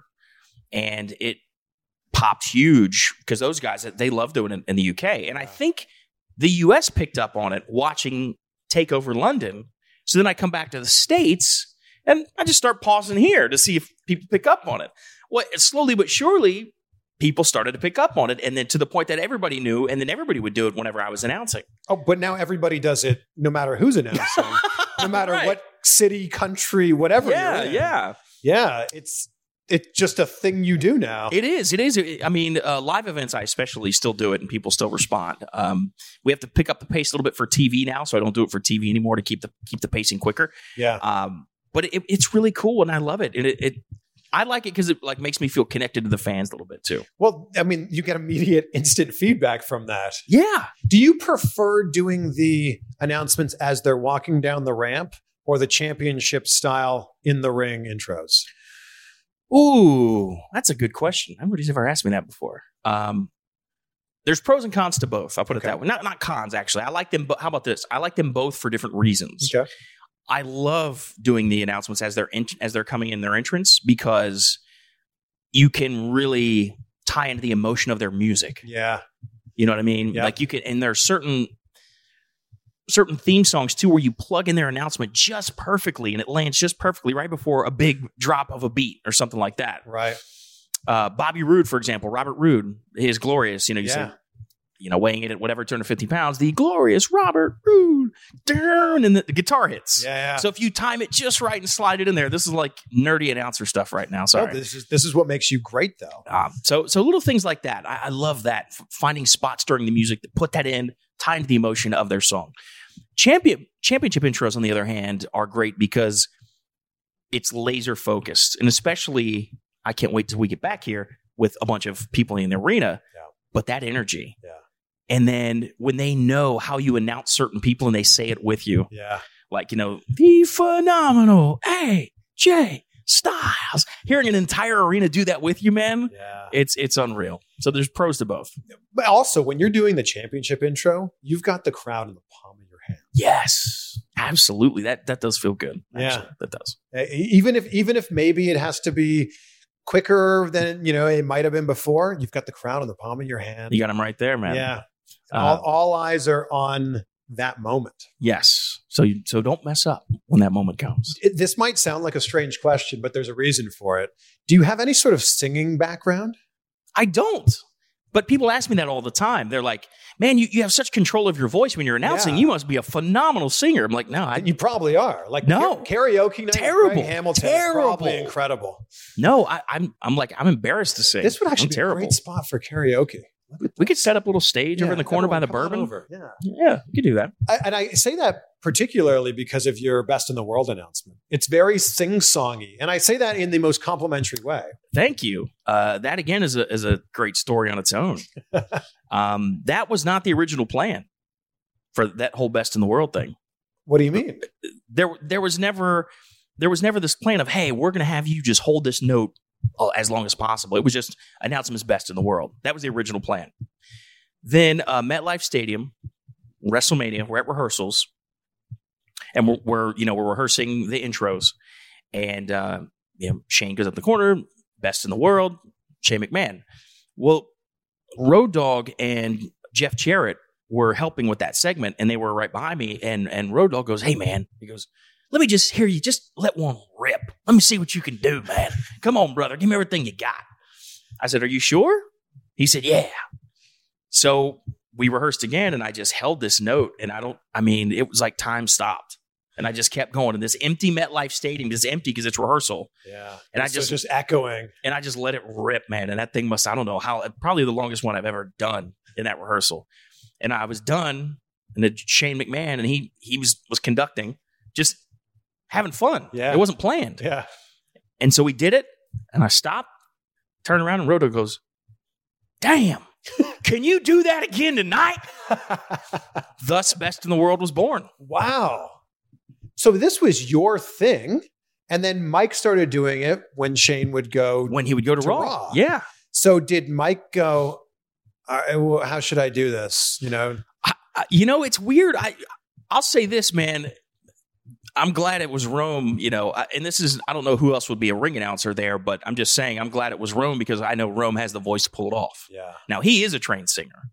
and it popped huge because those guys, they love doing it in the U K. And I think the U S picked up on it watching Takeover London. So then I come back to the States and I just start pausing here to see if people pick up on it. Well, slowly but surely, people started to pick up on it. And then to the point that everybody knew, and then everybody would do it whenever I was announcing. Oh, but now everybody does it no matter who's announcing, no matter Right. what city, country, whatever. Yeah, you're in. yeah. Yeah. It's, it's just a thing you do now. It is. It is. I mean, uh, live events, I especially still do it and people still respond. Um, we have to pick up the pace a little bit for T V now, so I don't do it for T V anymore to keep the keep the pacing quicker. yeah. Um, but it, it's really cool and I love it. And it, it I like it because it like makes me feel connected to the fans a little bit too. Well, I mean, you get immediate instant feedback from that. Yeah. Do you prefer doing the announcements as they're walking down the ramp or the championship style in the ring intros? Ooh, that's a good question. Nobody's ever asked me that before. Um, there's pros and cons to both. I'll put Okay. it that way. Not not cons actually. I like them. But how about this? I like them both for different reasons. Okay. I love doing the announcements as they're in, as they're coming in their entrance because you can really tie into the emotion of their music. Yeah. You know what I mean? Yeah. Like you can, and there's certain certain theme songs too where you plug in their announcement just perfectly and it lands just perfectly right before a big drop of a beat or something like that. Right. Uh, Bobby Roode, for example, Robert Roode, his glorious, you know, you Yeah. say, you know, weighing in at whatever, two hundred fifty pounds, the glorious Robert Roode, darn, and the, the guitar hits. Yeah. yeah. So if you time it just right and slide it in there, this is like nerdy announcer stuff right now. No, Sorry. this is this is what makes you great, though. Um, so so little things like that. I, I love that. F- finding spots during the music to put that in, tie into the emotion of their song. Champion championship intros, on the other hand, are great because it's laser focused. And especially, I can't wait till we get back here with a bunch of people in the arena, Yeah. but that energy. Yeah. And then when they know how you announce certain people and they say it with you, Yeah. like, you know, the phenomenal A J Styles, hearing an entire arena do that with you, man, Yeah. it's it's unreal. So there's pros to both. But also, when you're doing the championship intro, you've got the crowd in the palm of your hand. Yes, absolutely. That that does feel good. Yeah. Actually. That does. Uh, Even if even if maybe it has to be quicker than you know it might have been before, you've got the crowd in the palm of your hand. You got him right there, man. Yeah. Uh, all, all eyes are on that moment. Yes. So you, so don't mess up when that moment comes. It, this might sound like a strange question, but there's a reason for it. Do you have any sort of singing background? I don't. But people ask me that all the time. They're like, man, you, you have such control of your voice when you're announcing. Yeah. You must be a phenomenal singer. I'm like, no, I You probably are. Like No. ka- karaoke night with Terrible. Greg Hamilton Terrible. is probably incredible. no, I, I'm I'm like, I'm embarrassed to sing. This would actually I'm be terrible. a great spot for karaoke. We could set up a little stage over in the corner by the everyone come on bourbon. over. Yeah. Yeah, we could do that. I, and I say that particularly because of your Best in the World announcement. It's very sing-songy, and I say that in the most complimentary way. Thank you. Uh, that again is a is a great story on its own. um, that was not the original plan for that whole Best in the World thing. What do you mean? There there was never there was never this plan of, hey, we're going to have you just hold this note as long as possible. It was just announce him as best in the world. That was the original plan. Then uh, MetLife Stadium, WrestleMania, we're at rehearsals, and we're, we're you know we're rehearsing the intros, and uh, you know, Shane goes up the corner, best in the world, Shane McMahon. Well, Road Dogg and Jeff Jarrett were helping with that segment, and they were right behind me. And and Road Dogg goes, "Hey man," he goes, "let me just hear you. Just let one rip. Let me see what you can do, man. Come on, brother. Give me everything you got." I said, "Are you sure?" He said, "Yeah." So we rehearsed again, and I just held this note, and I don't. I mean, it was like time stopped, and I just kept going. And this empty MetLife Stadium is empty because it's rehearsal. Yeah. And I So just- it's just echoing. And I just let it rip, man. And that thing must, I don't know how, probably the longest one I've ever done in that rehearsal. And I was done, and then Shane McMahon, and he he was was conducting, just having fun. Yeah. It wasn't planned. Yeah. And so we did it, and I stopped, turned around, and Rodo goes, "Damn, can you do that again tonight?" Thus, Best in the World was born. Wow. So this was your thing, and then Mike started doing it when Shane would go. When he would go to, To Raw. Raw. Yeah. So did Mike go, "All right, well, how should I do this? You know, I, I, you know, it's weird. I, I'll say this, man. I'm glad it was Rome, you know, I- and this is, I don't know who else would be a ring announcer there, but I'm just saying I'm glad it was Rome because I know Rome has the voice to pull it off. yeah. Now, he is a trained singer,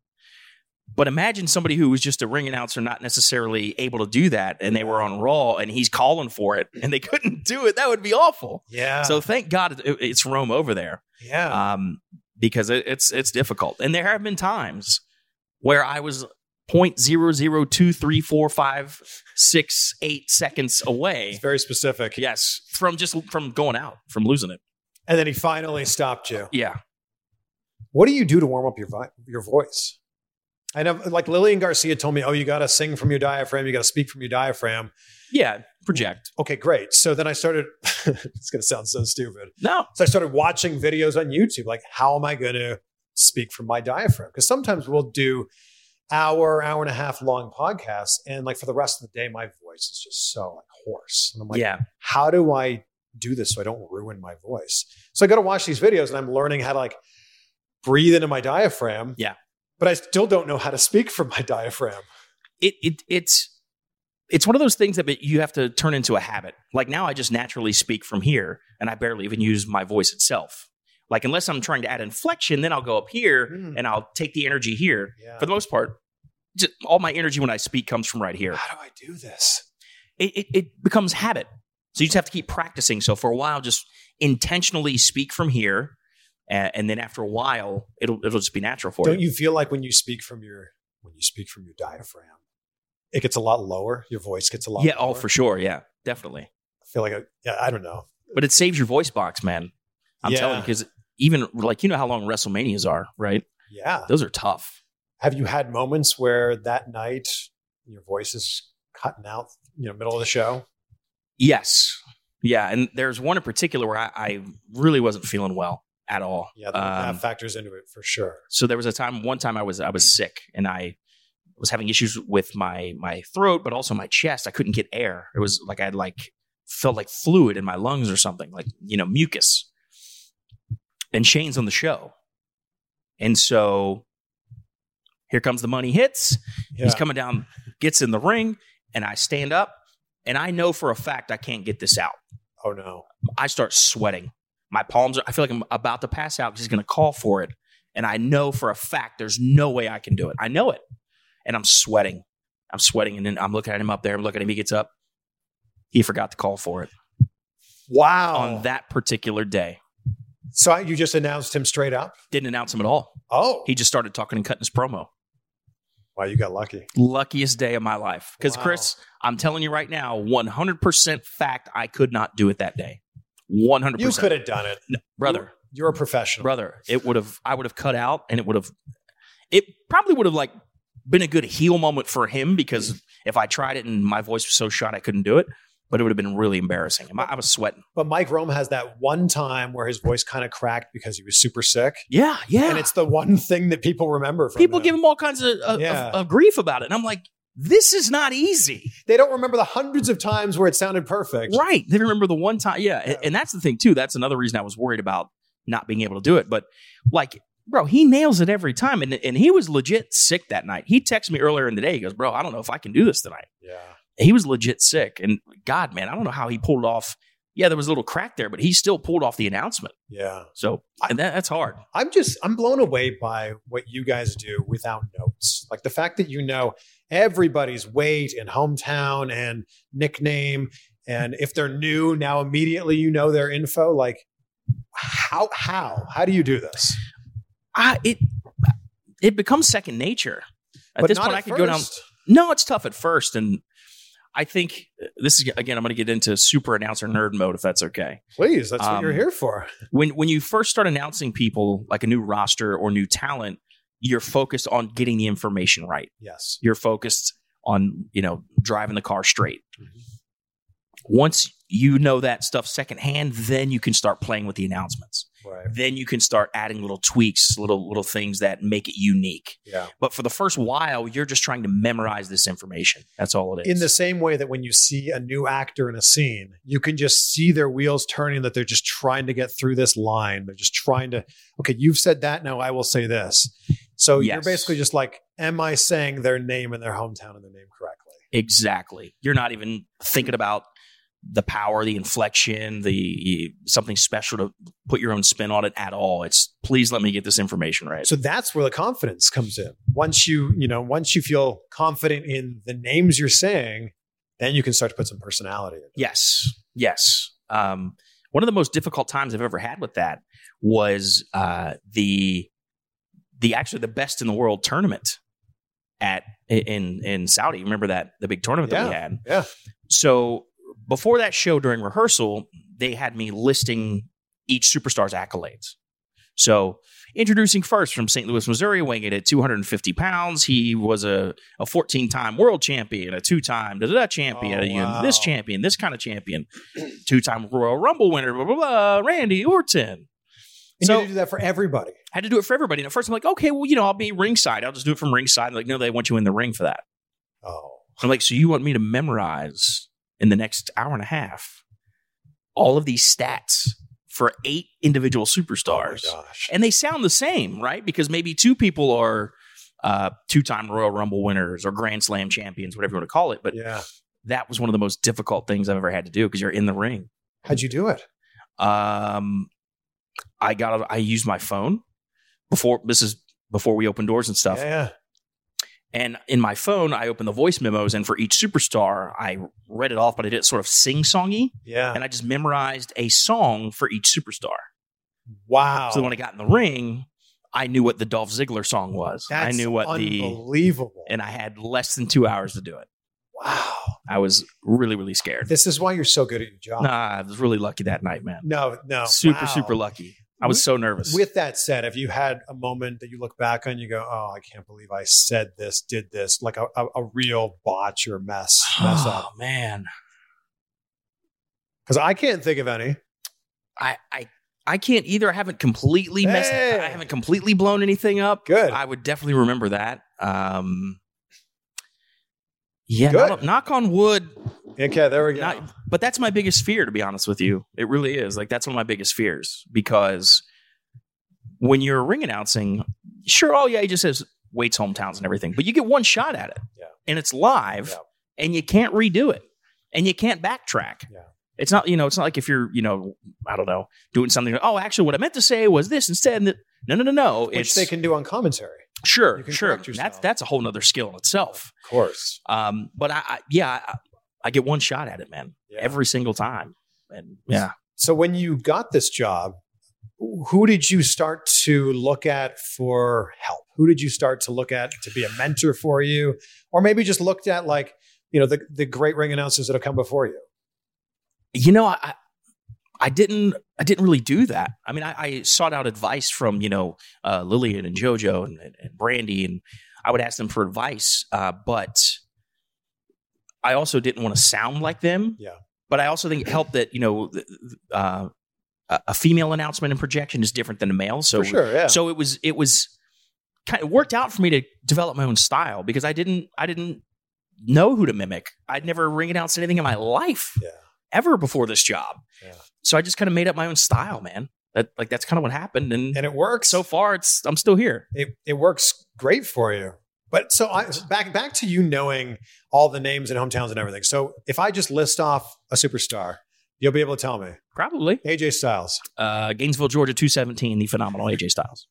but imagine somebody who was just a ring announcer, not necessarily able to do that, and they were on Raw and he's calling for it and they couldn't do it. That would be awful. Yeah. So thank God it, it's Rome over there. yeah. Um, because it, it's it's difficult, and there have been times where I was point zero zero two three four five six eight seconds away. It's very specific. Yes, from just from going out, from losing it. And then he finally stopped you. Yeah, What do you do to warm up your vi- your voice? I know, like Lillian Garcia told me, oh, you got to sing from your diaphragm. You got to speak from your diaphragm. yeah, project. Okay, great. So then I started, it's going to sound so stupid. No, So I started watching videos on YouTube, like how am I going to speak from my diaphragm? Because sometimes we'll do hour, hour and a half long podcasts, and like for the rest of the day, my voice is just so like hoarse. And I'm like, yeah, how do I do this so I don't ruin my voice? So I got to watch these videos, and I'm learning how to like breathe into my diaphragm. Yeah. But I still don't know how to speak from my diaphragm. it it it's it's one of those things that you have to turn into a habit. Like now, I just naturally speak from here, and I barely even use my voice itself. Like unless I'm trying to add inflection, then I'll go up here Mm. and I'll take the energy here. Yeah. For the most part, just all my energy when I speak comes from right here. How do I do this? It, it, it becomes habit. So you just have to keep practicing. So for a while, just intentionally speak from here, and, and then after a while, it'll it'll just be natural for Don't you. you feel like when you speak from your when you speak from your diaphragm, it gets a lot lower? Your voice gets a lot Yeah, lower? oh for sure, yeah, definitely. I feel like I, yeah, I don't know. But it saves your voice box, man. I'm Yeah. telling you, because even like you know how long WrestleManias are, right? Yeah. Those are tough. Have you had moments where that night your voice is cutting out, you know, middle of the show? Yes, Yeah, and there's one in particular where I, I really wasn't feeling well at all. Yeah, that, Um, that factors into it for sure. So there was a time, one time I was I was sick and I was having issues with my my throat, but also my chest. I couldn't get air. It was like I had like felt like fluid in my lungs or something, like, you know, mucus. And Shane's on the show, and so here comes the money hits. Yeah. He's coming down, gets in the ring, and I stand up, and I know for a fact I can't get this out. Oh no. I start sweating. My palms are, I feel like I'm about to pass out because he's going to call for it. And I know for a fact there's no way I can do it. I know it. And I'm sweating. I'm sweating. And then I'm looking at him up there. I'm looking at him. He gets up. He forgot to call for it Wow. on that particular day. So you just announced him straight up? Didn't announce him at all. Oh. He just started talking and cutting his promo. Wow, you got lucky. Luckiest day of my life. Because, Wow. Chris, I'm telling you right now, one hundred percent fact I could not do it that day. one hundred percent. You could have done it. No, brother. You're a professional. Brother, it would have, I would have cut out and it would have, it probably would have like been a good heel moment for him because if I tried it and my voice was so shot I couldn't do it, but it would have been really embarrassing. I, I was sweating. But Mike Rome has that one time where his voice kind of cracked because he was super sick. Yeah, yeah. And it's the one thing that people remember from People him. give him all kinds of, of, Yeah. of, of grief about it. And I'm like, this is not easy. They don't remember the hundreds of times where it sounded perfect. Right. They remember the one time. Yeah. And, and that's the thing, too. That's another reason I was worried about not being able to do it. But like, bro, he nails it every time. And, and he was legit sick that night. He texted me earlier in the day. He goes, bro, I don't know if I can do this tonight. Yeah. He was legit sick. And God, man, I don't know how he pulled it off. Yeah, there was a little crack there, but he still pulled off the announcement. Yeah. So and that, that's hard. I'm just, I'm blown away by what you guys do without notes. Like the fact that you know everybody's weight and hometown and nickname. And if they're new, now immediately you know their info. Like how, how, how do you do this? I, it it becomes second nature. At But this not point, at I could go down. first. No, it's tough at first. And I think this is, again, I'm going to get into super announcer nerd mode, if that's okay. Please, that's what Um, you're here for. When when you first start announcing people like a new roster or new talent, you're focused on getting the information right. Yes. You're focused on, you know, driving the car straight. Mm-hmm. Once you know that stuff secondhand, then you can start playing with the announcements. Right. Then you can start adding little tweaks, little little things that make it unique. Yeah. But for the first while, you're just trying to memorize this information. That's all it is. In the same way that when you see a new actor in a scene, you can just see their wheels turning, that they're just trying to get through this line. They're just trying to, okay, you've said that. Now I will say this. So you're Yes. basically just like, am I saying their name and their hometown and their name correctly? Exactly. You're not even thinking about the power, the inflection, the something special to put your own spin on it at all. It's please let me get this information right. So that's where the confidence comes in. Once you, you know, once you feel confident in the names you're saying, then you can start to put some personality in it. Yes. Yes. Um, one of the most difficult times I've ever had with that was uh, the the actually the best in the world tournament at in in Saudi. Remember that the big tournament that we Yeah. had? Yeah. So before that show during rehearsal, they had me listing each superstar's accolades. So introducing first from Saint Louis, Missouri, weighing in at two hundred fifty pounds. He was a, a fourteen-time world champion, a two-time da-da-da champion, Oh, you know, wow. this champion, this kind of champion, two-time Royal Rumble winner, blah, blah, blah, Randy Orton. And So- you do that for everybody. I had to do it for everybody. And at first I'm like, okay, well, you know, I'll be ringside. I'll just do it from ringside. They're like, no, they want you in the ring for that. Oh. I'm like, so you want me to memorize in the next hour and a half all of these stats for eight individual superstars? Oh my gosh. And they sound the same, right? Because maybe two people are uh, two-time Royal Rumble winners or Grand Slam champions, whatever you want to call it. But Yeah. that was one of the most difficult things I've ever had to do because you're in the ring. How'd you do it? Um, I got, I used my phone before. This is before we opened doors and stuff. Yeah, yeah. And in my phone, I opened the voice memos, and for each superstar, I read it off, but I did it sort of sing-songy, Yeah. and I just memorized a song for each superstar. Wow. So when I got in the ring, I knew what the Dolph Ziggler song was. That's I knew what the, unbelievable. and I had less than two hours to do it. Wow. I was really, really scared. This is why you're so good at your job. Nah, I was really lucky that night, man. No, no. super, Wow. super lucky. I was so nervous. With that said, have you had a moment that you look back on, you go, oh, I can't believe I said this, did this, like a, a, a real botch or mess, mess Oh up? man. Because I can't think of any. I, I I can't either. I haven't completely messed. Hey. I haven't completely blown anything up. Good. I would definitely remember that. Um, yeah. Good. Knock, knock on wood. Okay, there we go. Not, but that's my biggest fear, to be honest with you. It really is. Like that's one of my biggest fears because when you're ring announcing, sure, oh yeah, he just says Waite's hometowns and everything, but you get one shot at it, Yeah. and it's live, Yeah. and you can't redo it, and you can't backtrack. Yeah. It's not, you know, it's not like if you're, you know, I don't know, doing something. Oh, actually, what I meant to say was this instead. And that, no, no, no, no. Which it's they can do on commentary. sure, you can sure. correct yourself. That's that's a whole nother skill in itself. Of course. Um, but I, I yeah, I, I get one shot at it, man, Yeah. every single time. And yeah, So when you got this job, who did you start to look at for help? Who did you start to look at to be a mentor for you? Or maybe just looked at like, you know, the, the great ring announcers that have come before you? you know, I. I didn't. I didn't really do that. I mean, I, I sought out advice from you know uh, Lillian and JoJo and, and Brandy, and I would ask them for advice. Uh, but I also didn't want to sound like them. Yeah. But I also think it helped that you know uh, a female announcement and projection is different than a male. So For sure, yeah. So it was. It was kind of worked out for me to develop my own style because I didn't. I didn't know who to mimic. I'd never ring announced anything in my life. Yeah. Ever before this job. Yeah. So I just kind of made up my own style, man. That like that's kind of what happened. And, And it works. so far it's I'm still here. it, it works great for you. But so I, back back to you knowing all the names and hometowns and everything. So if I just list off a superstar, you'll be able to tell me. Probably. A J Styles, Uh Gainesville, Georgia, two seventeen, the phenomenal A J Styles.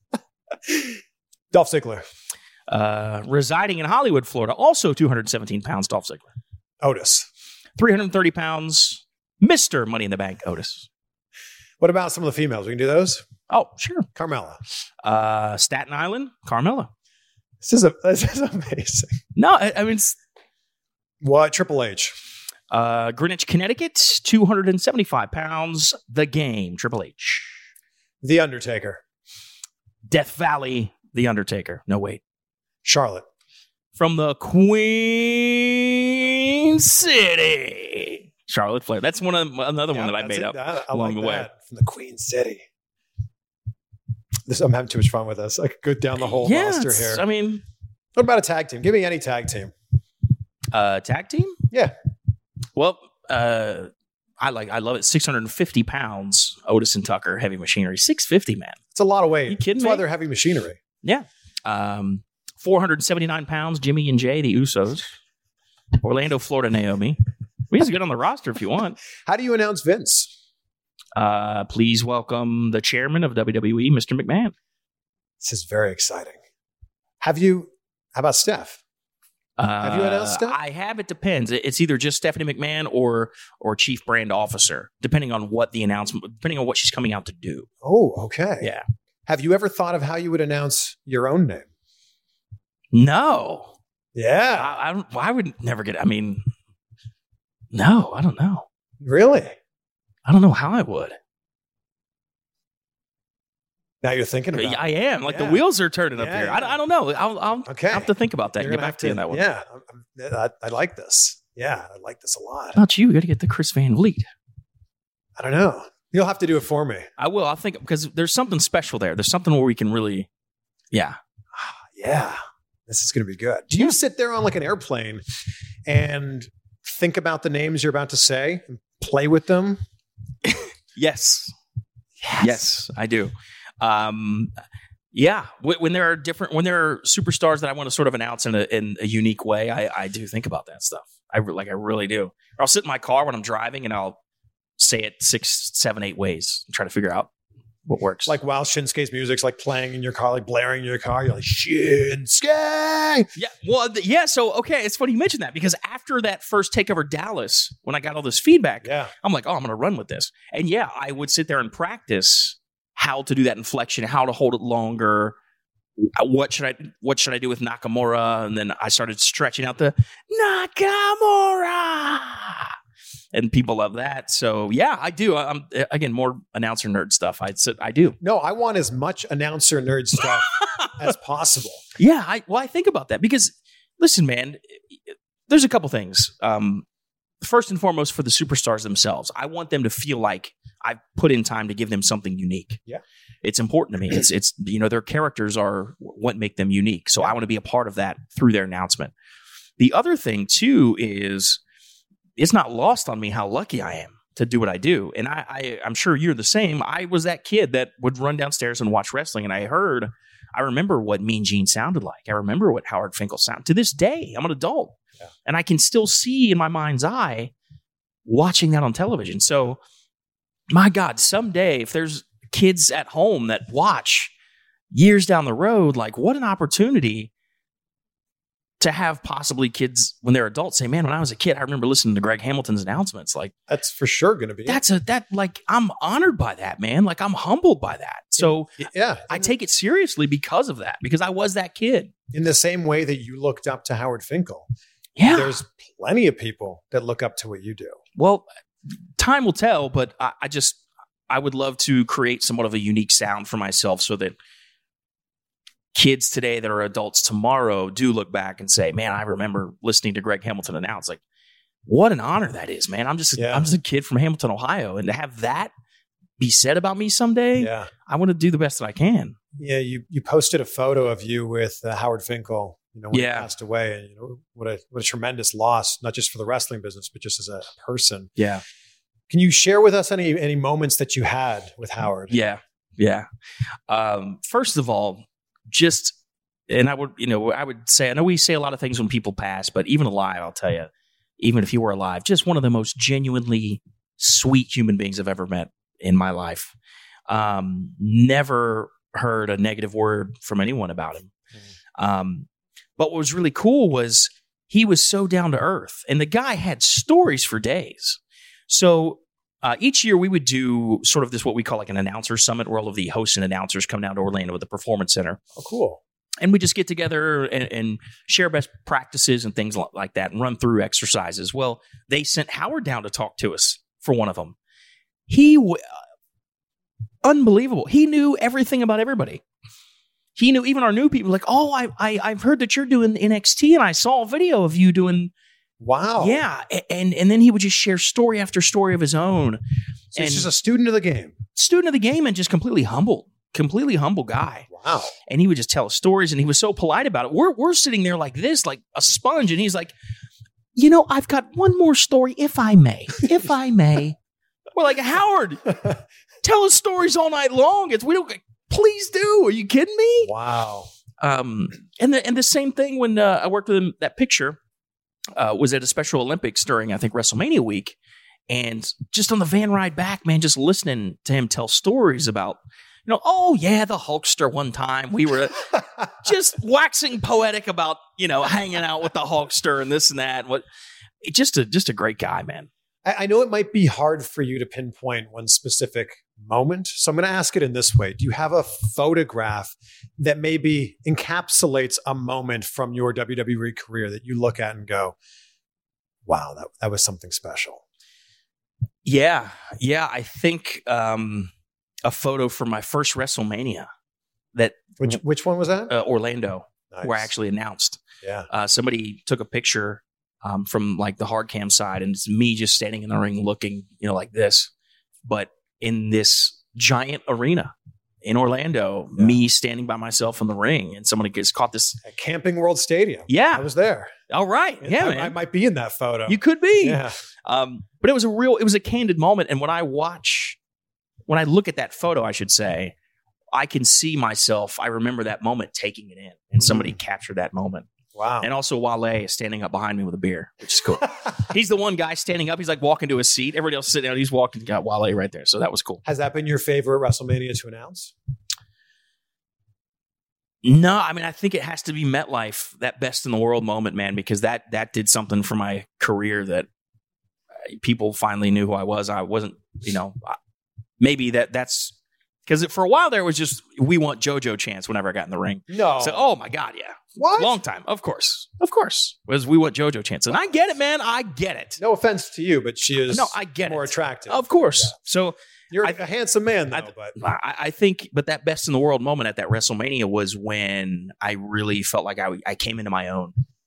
Dolph Ziggler, Uh residing in Hollywood, Florida, also two hundred seventeen pounds, Dolph Ziggler. Otis. three hundred thirty pounds, Mister Money in the Bank, Otis. What about some of the females? We can do those. Oh, sure. Carmella. Uh Staten Island, Carmella. This is a this is amazing. No, I, I mean it's What? Triple H. uh Greenwich, Connecticut, two hundred seventy-five pounds, The Game, Triple H. The Undertaker. Death Valley, The Undertaker. No, wait. Charlotte. From the Queen City, Charlotte Flair. That's one of another one that I that's made it. up I, I along like the way. that. From the Queen City. This, I'm having too much fun with this. I could go down the whole Yeah, roster it's- here. I mean, What about a tag team? Give me any tag team. uh, tag team. Yeah. Well, uh, I like. I love it. Six hundred and fifty pounds. Otis and Tucker, Heavy Machinery. Six fifty, man. It's a lot of weight. You kidding That's me? why they're heavy machinery. Yeah. Um, four hundred seventy nine pounds. Jimmy and Jay, the Usos. Orlando, Florida, Naomi. We just get on the roster if you want. How do you announce Vince? Uh, please welcome the chairman of W W E, Mister McMahon. This is very exciting. Have you, how about Steph? Have you announced Uh, that? I have. It depends. It- It's either just Stephanie McMahon or or Chief Brand Officer, depending on what the announcement, depending on what she's coming out to do. Oh, okay. Yeah. Have you ever thought of how you would announce your own name? No, Yeah. I, I, don't, I would never get. I mean, no, I don't know. Really? I don't know how I would. Now you're thinking about I it. am like Yeah. the wheels are turning up Yeah, here. yeah. I, I don't know. I'll, I'll Okay. have to think about that. You're And get gonna back to you on that one. Yeah. I'm- I'm- I, I like this. Yeah. I like this a lot. How about you? We got to get the Chris Van Vliet. I don't know. You'll have to do it for me. I will. I'll think because there's something special there. There's something where we can really, yeah. Yeah. This is going to be good. Do you sit there on like an airplane and think about the names you're about to say and play with them? Yes. Yes, I do. Um, yeah, when, when there are different, when there are superstars that I want to sort of announce in a, in a unique way, I, I do think about that stuff. I re- like, I really do. Or I'll sit in my car when I'm driving and I'll say it six, seven, eight ways and try to figure out what works. Like while Shinsuke's music's like playing in your car, like blaring in your car, you're like, Shinsuke! yeah, well, th- yeah. So, okay, it's funny you mentioned that because after that first takeover Dallas, when I got all this feedback, Yeah. I'm like, oh, I'm going to run with this. And yeah, I would sit there and practice how to do that inflection, how to hold it longer. What should I what should I do with Nakamura? And then I started stretching out the Nakamura. And people love that. So yeah, I do. I'm again more announcer nerd stuff. I I do. No, I want as much announcer nerd stuff as possible. Yeah, I well, I think about that because listen, man, there's a couple things. Um, first and foremost for the superstars themselves. I want them to feel like I've put in time to give them something unique. Yeah. It's important to me. It's, it's, you know, their characters are what make them unique. So I want to be a part of that through their announcement. The other thing too is it's not lost on me how lucky I am to do what I do. And I, I, I'm sure you're the same. I was that kid that would run downstairs and watch wrestling. And I heard, I remember what Mean Gene sounded like. I remember what Howard Finkel sounded. To this day, I'm an adult. Yeah. And I can still see in my mind's eye watching that on television. So, my God, someday, if there's kids at home that watch years down the road, like what an opportunity to have possibly kids when they're adults say, man, when I was a kid, I remember listening to Greg Hamilton's announcements. Like that's for sure going to be. That's a, that like, I'm honored by that, man. Like I'm humbled by that. So yeah, I take it seriously because of that, because I was that kid. In the same way that you looked up to Howard Finkel. Yeah. There's plenty of people that look up to what you do. Well, time will tell, but I, I just, I would love to create somewhat of a unique sound for myself so that kids today that are adults tomorrow do look back and say, man, I remember listening to Greg Hamilton announce. Like, what an honor that is, man. I'm just, a, yeah. I'm just a kid from Hamilton, Ohio. And to have that be said about me someday, yeah. I want to do the best that I can. Yeah, you you posted a photo of you with uh, Howard Finkel, you know, when yeah. he passed away. And, you know, what a, what a tremendous loss, not just for the wrestling business, but just as a person. Yeah. Can you share with us any any moments that you had with Howard? Yeah, yeah. Um, first of all, just, and I would, you know, I would say, I know we say a lot of things when people pass, but even alive, I'll tell you, even if you were alive, just one of the most genuinely sweet human beings I've ever met in my life. Um, never heard a negative word from anyone about him. Mm. Um, but what was really cool was he was so down to earth, and the guy had stories for days. So uh, each year we would do sort of this, what we call like an announcer summit, where all of the hosts and announcers come down to Orlando at the Performance Center. Oh, cool. And we just get together and, and share best practices and things like that and run through exercises. Well, they sent Howard down to talk to us for one of them. He, w- unbelievable. He knew everything about everybody. He knew even our new people, like, oh, I, I, I've heard that you're doing N X T and I saw a video of you doing. Wow. Yeah. And and then he would just share story after story of his own. So and he's just a student of the game. Student of the game and just completely humble, completely humble guy. Wow. And he would just tell stories and he was so polite about it. We're, we're sitting there like this, like a sponge. And he's like, you know, I've got one more story, if I may, if I may. We're like, Howard, tell us stories all night long. It's, we don't, please do. Are you kidding me? Wow. Um, and the, and the same thing when uh, I worked with him, that picture, Uh, was at a Special Olympics during, I think, WrestleMania week. And just on the van ride back, man, just listening to him tell stories about, you know, oh, yeah, the Hulkster one time. We were just waxing poetic about, you know, hanging out with the Hulkster and this and that. And what, just a, just a great guy, man. I, I know it might be hard for you to pinpoint one specific moment. So I'm going to ask it in this way. Do you have a photograph that maybe encapsulates a moment from your W W E career that you look at and go, wow, that, that was something special? Yeah. Yeah. I think um, a photo from my first WrestleMania that Which which one was that? uh, Orlando, Nice. where I actually announced. Yeah. Uh, somebody took a picture um, from like the hard cam side, and it's me just standing in the ring looking, you know, like this, but in this giant arena in Orlando, Yeah. me standing by myself in the ring, and somebody gets caught this. At Camping World Stadium. Yeah. I was there. All right. Yeah, I, man. I might be in that photo. You could be. Yeah. Um, but it was a real, it was a candid moment. And when I watch, when I look at that photo, I should say, I can see myself. I remember that moment, taking it in, and somebody Mm. captured that moment. Wow. And also Wale is standing up behind me with a beer, which is cool. He's the one guy standing up. He's like walking to his seat. Everybody else sitting down. He's walking, got Wale right there. So that was cool. Has that been your favorite WrestleMania to announce? No, I mean, I think it has to be MetLife, that best in the world moment, man, because that that did something for my career that people finally knew who I was. I wasn't, you know, maybe that that's because for a while there was just, we want JoJo chants whenever I got in the ring. No. So, oh my God, yeah. What? Long time. Of course. Of course. Was we want JoJo chants. And I get it, man. I get it. No offense to you, but she is No, I get more it. attractive. Of course. Yeah. So You're I- a handsome man, though. I, but I, I think, but that best in the world moment at that WrestleMania was when I really felt like I, I came into my own.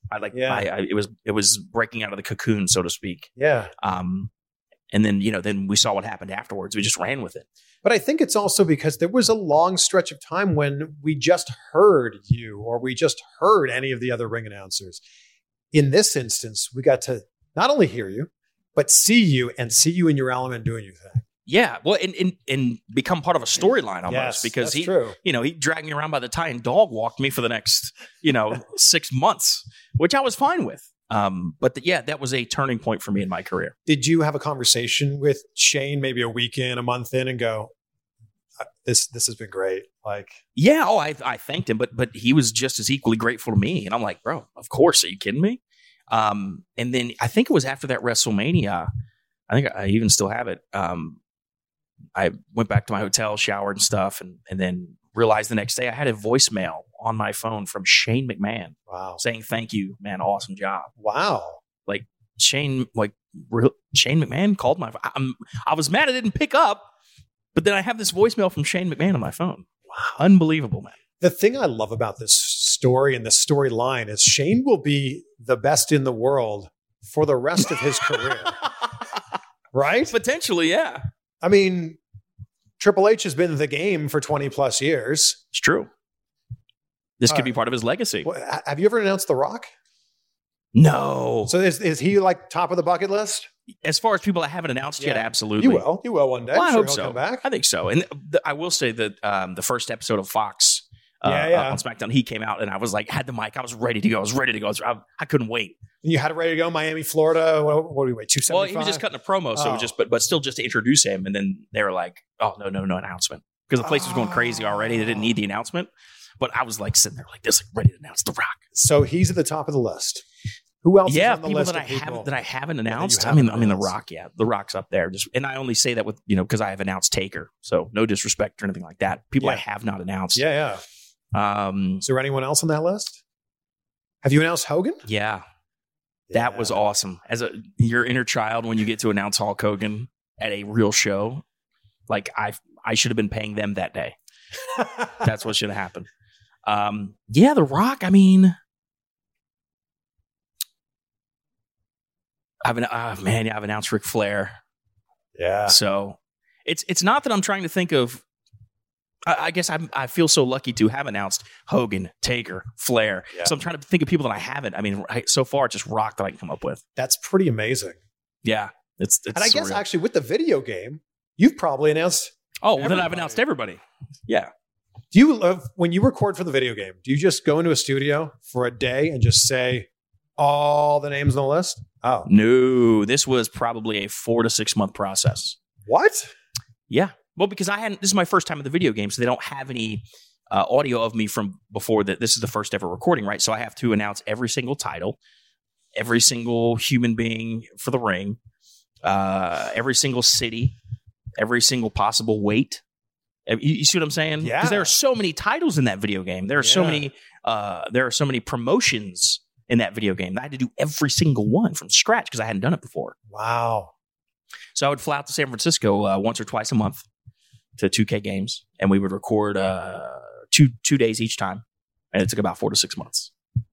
I like, Yeah. I, I, it was, it was breaking out of the cocoon, so to speak. Yeah. Um, and then, you know, then we saw what happened afterwards. We just ran with it. But I think it's also because there was a long stretch of time when we just heard you or we just heard any of the other ring announcers. In this instance, we got to not only hear you, but see you and see you in your element doing your thing. Yeah. Well, and, and, and become part of a storyline almost Yes, because that's he, true. you know, he dragged me around by the tie and dog walked me for the next, you know, six months, which I was fine with. Um, but the, yeah, that was a turning point for me in my career. Did you have a conversation with Shane maybe a week in, a month in, and go, this this has been great? Like, Yeah. Oh, I, I thanked him, but, but he was just as equally grateful to me. And I'm like, bro, of course. Are you kidding me? Um, and then I think it was after that WrestleMania, I think I even still have it. Um, I went back to my hotel, showered and stuff, and, and then realized the next day I had a voicemail on my phone from Shane McMahon wow. saying, thank you, man. Awesome job. Wow. Shane, like real, Shane McMahon called my, I'm, I was mad I didn't pick up, but then I have this voicemail from Shane McMahon on my phone. Wow. Unbelievable, man. The thing I love about this story and this storyline is Shane will be the best in the world for the rest of his career. Right? Potentially, yeah. I mean, Triple H has been in the game for twenty plus years. It's true. This All could be right. part of his legacy. What, ha- have you ever announced The Rock? No. So is, is he like top of the bucket list? As far as people I haven't announced yet, Yeah. absolutely. You will. You will one day. Well, I I'm sure hope he'll so. come back. I think so. And the, I will say that um, the first episode of Fox uh, Yeah, yeah. uh, on SmackDown, he came out and I was like, had the mic. I was ready to go. I was ready to go. I, was, I, I couldn't wait. And you had it ready to go. Miami, Florida. What, what do we wait? two Well, seventy-five. he was just cutting a promo, so it Oh. was just, but but still just to introduce him. And then they were like, oh, no, no, no announcement. Because the place was going crazy already. They didn't need the announcement. But I was like sitting there like this, like ready to announce The Rock. So he's at the top of the list. Who else? Yeah, is on the people list that I of people? haven't that I haven't you announced. I haven't mean, I mean, The announced. Rock. Yeah, The Rock's up there. Just and I only say that with you know because I have announced Taker. So no disrespect or anything like that. People I Yeah. have not announced. Yeah, yeah. Um. Is there anyone else on that list? Have you announced Hogan? Yeah. That was Yeah. awesome. As a your inner child when you get to announce Hulk Hogan at a real show, like I I should have been paying them that day. That's what should have happened. Um, yeah, The Rock. I mean, I've been, uh, man, yeah, I've announced Ric Flair. Yeah. So it's it's not that I'm trying to think of. I, I guess I'm, I feel so lucky to have announced Hogan, Taker, Flair. Yeah. So I'm trying to think of people that I haven't. I mean, I, so far it's just Rock that I can come up with. That's pretty amazing. Yeah, it's, it's And I guess surreal. actually with the video game, you've probably announced. Oh, well, then I've everybody. announced everybody. Yeah. Do you love when you record for the video game? Do you just go into a studio for a day and just say all the names on the list? Oh, No, this was probably a four to six month process. what? Yeah. Well, because I hadn't, this is my first time at the video game, so they don't have any uh, audio of me from before that. This is the first ever recording, right? So I have to announce every single title, every single human being for the ring, uh, every single city, every single possible weight. You, you see what I'm saying? Yeah. Because there are so many titles in that video game. There are so Yeah. many. Uh, there are so many promotions in that video game. I had to do every single one from scratch because I hadn't done it before. Wow. So I would fly out to San Francisco uh, once or twice a month to two K games, and we would record uh, two two days each time, and it took about four to six months.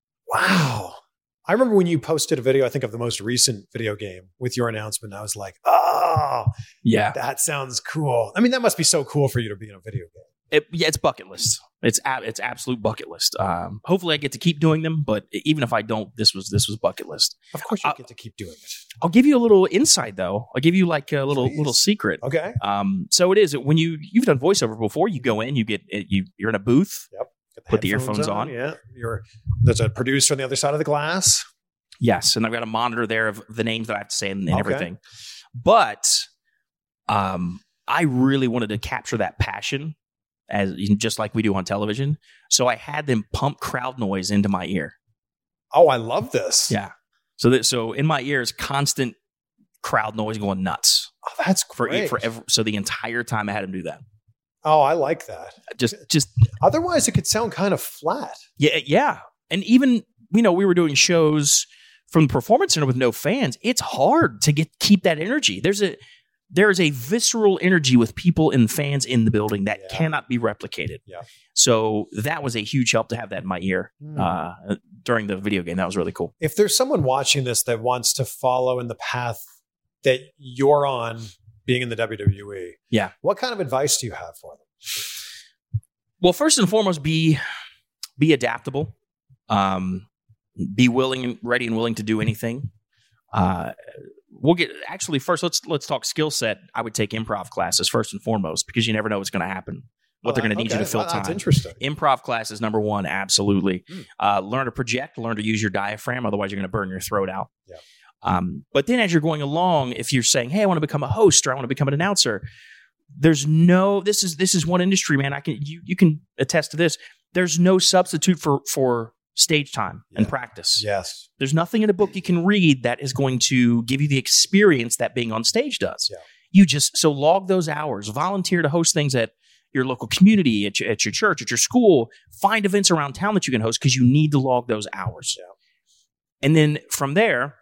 Wow. I remember when you posted a video, I think of the most recent video game with your announcement. I was like, oh, Yeah, that sounds cool. I mean, that must be so cool for you to be in a video game. it, yeah, it's bucket list. It's a, it's absolute bucket list. Um, hopefully, I get to keep doing them, but even if I don't, this was this was bucket list. Of course, you Uh, get to keep doing it. I'll give you a little insight though. I'll give you like a little Please. little secret. Okay. Um, so it is when you you've done voiceover before. You go in, you get you you're in a booth. Get Put the earphones on. Yeah. You're, there's a producer on the other side of the glass. Yes, and I've got a monitor there of the names that I have to say and, and Okay. everything. But um, I really wanted to capture that passion, as just like we do on television. So I had them pump crowd noise into my ear. Oh, I love this. Yeah. So that so in my ears, constant crowd noise going nuts Oh, that's for great. for ev- so the entire time I had them do that. Oh, I like that. Just just Otherwise, it could sound kind of flat. yeah yeah. And even you know we were doing shows from the Performance Center with no fans. It's hard to get keep that energy. There's a there is a visceral energy with people and fans in the building that Yeah. cannot be replicated. Yeah. So that was a huge help to have that in my ear. Hmm. Uh, during the video game. That was really cool. If there's someone watching this that wants to follow in the path that you're on, being in the W W E, Yeah. what kind of advice do you have for them? Well, first and foremost, be be adaptable. Um, be willing and ready and willing to do anything. Uh, we'll get actually first. Let's let's talk skill set. I would take improv classes first and foremost because you never know what's going to happen. What Oh, they're going to need okay. you to fill Well, time. That's interesting. Improv class is number one, absolutely. Mm. Uh, learn to project, learn to use your diaphragm, otherwise you're going to burn your throat out. Yeah. Um, but then as you're going along, if you're saying, hey, I want to become a host or I want to become an announcer, there's no, this is this is one industry, man. I can you you can attest to this. There's no substitute for for stage time and Yeah. practice. Yes. There's nothing in a book you can read that is going to give you the experience that being on stage does. Yeah. You just, so log those hours, volunteer to host things at your local community, at your, at your church, at your school, find events around town that you can host because you need to log those hours. Yeah. And then from there,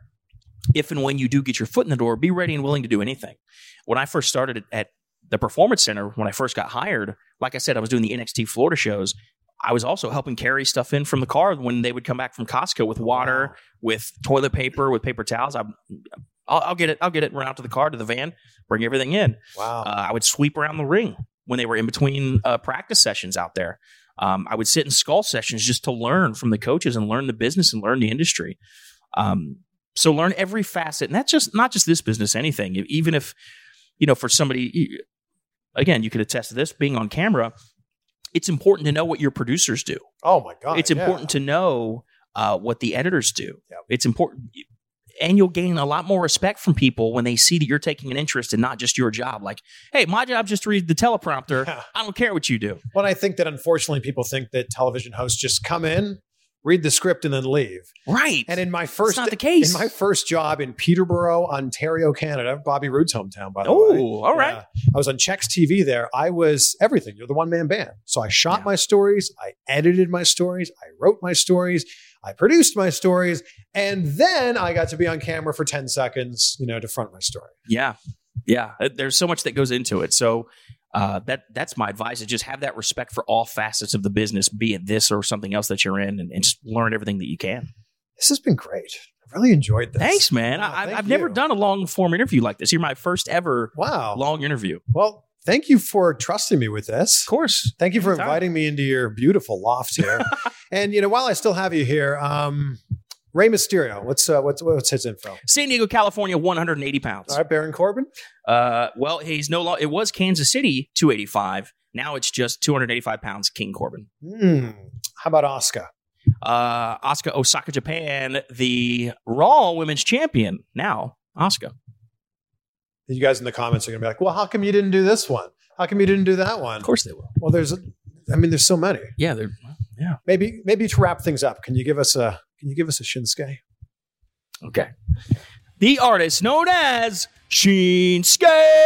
if and when you do get your foot in the door, be ready and willing to do anything. When I first started at, at the Performance Center, when I first got hired, like I said, I was doing the N X T Florida shows. I was also helping carry stuff in from the car when they would come back from Costco with water, Wow. with toilet paper, with paper towels. I, I'll, I'll get it. I'll get it. Run out to the car, to the van, bring everything in. Wow. Uh, I would sweep around the ring when they were in between uh, practice sessions out there. Um, I would sit in skull sessions just to learn from the coaches and learn the business and learn the industry. Um, so learn every facet, and that's just not just this business. Anything, even if you know, for somebody, again, you could attest to this. Being on camera, it's important to know what your producers do. oh my God. It's important to know uh, what the editors do. Yep. It's important. And you'll gain a lot more respect from people when they see that you're taking an interest in not just your job. Like, hey, my job is just to read the teleprompter. Yeah. I don't care what you do. Well, I think that unfortunately people think that television hosts just come in, read the script, and then leave. Right. And in my first, not the case. In my first job in Peterborough, Ontario, Canada, Bobby Roode's hometown, by the way. Oh, all right. Yeah. I was on Chex T V there. I was everything. You're the one man band. So I shot Yeah. my stories. I edited my stories. I wrote my stories. I produced my stories. And then I got to be on camera for ten seconds, you know, to front my story. Yeah. Yeah. Uh, There's so much that goes into it. So uh, that that's my advice, is just have that respect for all facets of the business, be it this or something else that you're in, and, and just learn everything that you can. This has been great. I've really enjoyed this. Thanks, man. Yeah, I, thank I've never you. done a long form interview like this. You're my first ever Wow. long interview. Well, thank you for trusting me with this. Of course. Thank you for Anytime. inviting me into your beautiful loft here. And you know, while I still have you here, um, Rey Mysterio, what's uh, what's what's his info? San Diego, California, one hundred eighty pounds. All right, Baron Corbin. Uh, well, he's no longer. It was Kansas City, two eighty-five. Now it's just two hundred eighty-five pounds, King Corbin. Hmm. How about Asuka? Uh, Asuka Osaka, Japan, the Raw Women's Champion. Now Asuka. You guys in the comments are gonna be like, "Well, how come you didn't do this one? How come you didn't do that one?" Of course they will. Well, there's, a, I mean, there's so many. Yeah, they're. Yeah. Maybe, maybe to wrap things up, can you give us a, can you give us a Shinsuke? Okay. The artist known as Shinsuke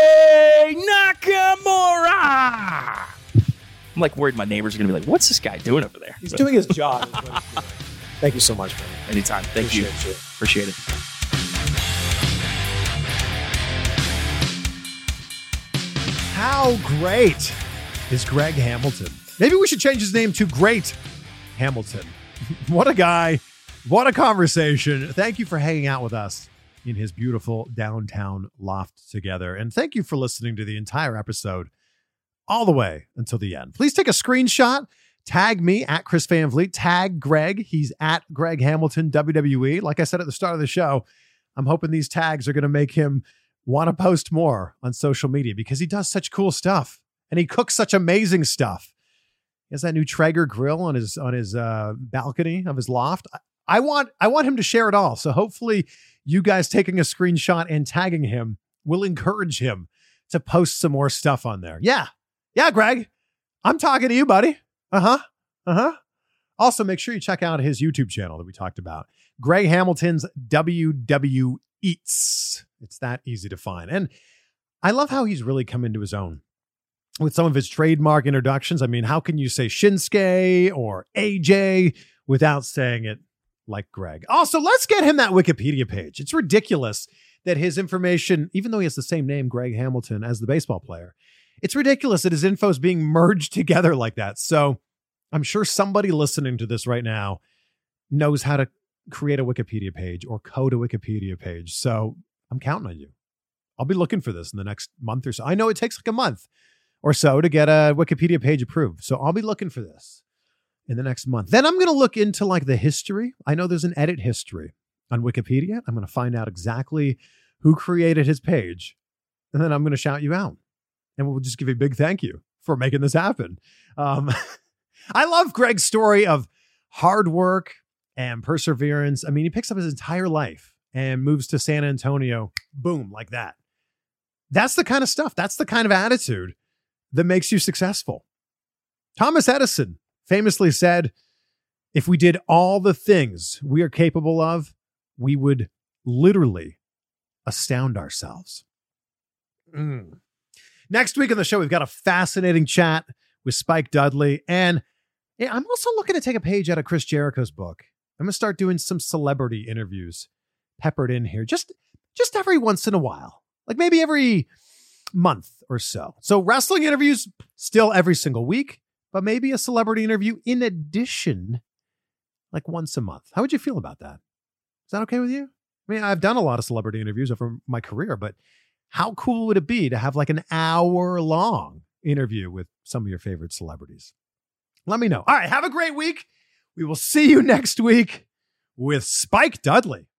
Nakamura. I'm like worried my neighbors are going to be like, what's this guy doing over there? He's But doing his job. is what he's doing. Thank you so much, man. anytime. Thank you. Appreciate you. Appreciate it. How great is Greg Hamilton? Maybe we should change his name to Great Hamilton. What a guy. What a conversation. Thank you for hanging out with us in his beautiful downtown loft together. And thank you for listening to the entire episode all the way until the end. Please take a screenshot. Tag me at Chris Van Vliet. Tag Greg. He's at Greg Hamilton, W W E. Like I said at the start of the show, I'm hoping these tags are going to make him want to post more on social media because he does such cool stuff and he cooks such amazing stuff. He has that new Traeger grill on his on his uh, balcony of his loft. I, I want I want him to share it all. So hopefully you guys taking a screenshot and tagging him will encourage him to post some more stuff on there. Yeah. Yeah, Greg. I'm talking to you, buddy. Uh-huh. Uh-huh. Also, make sure you check out his YouTube channel that we talked about. Greg Hamilton's W W Eats. It's that easy to find. And I love how he's really come into his own with some of his trademark introductions. I mean, how can you say Shinsuke or A J without saying it like Greg? Also, let's get him that Wikipedia page. It's ridiculous that his information, even though he has the same name, Greg Hamilton, as the baseball player, it's ridiculous that his info is being merged together like that. So I'm sure somebody listening to this right now knows how to create a Wikipedia page or code a Wikipedia page. So I'm counting on you. I'll be looking for this in the next month or so. I know it takes like a month or so to get a Wikipedia page approved. So I'll be looking for this in the next month. Then I'm going to look into like the history. I know there's an edit history on Wikipedia. I'm going to find out exactly who created his page. And then I'm going to shout you out. And we'll just give you a big thank you for making this happen. Um, I love Greg's story of hard work and perseverance. I mean, he picks up his entire life and moves to San Antonio, boom, like that. That's the kind of stuff. That's the kind of attitude that makes you successful. Thomas Edison famously said, if we did all the things we are capable of, we would literally astound ourselves. Mm. Next week on the show, we've got a fascinating chat with Spike Dudley. And yeah, I'm also looking to take a page out of Chris Jericho's book. I'm going to start doing some celebrity interviews peppered in here just, just every once in a while, like maybe every month or so. So wrestling interviews still every single week, but maybe a celebrity interview in addition, like once a month. How would you feel about that? Is that okay with you? I mean, I've done a lot of celebrity interviews over my career, but how cool would it be to have like an hour long interview with some of your favorite celebrities? Let me know. All right. Have a great week. We will see you next week with Spike Dudley.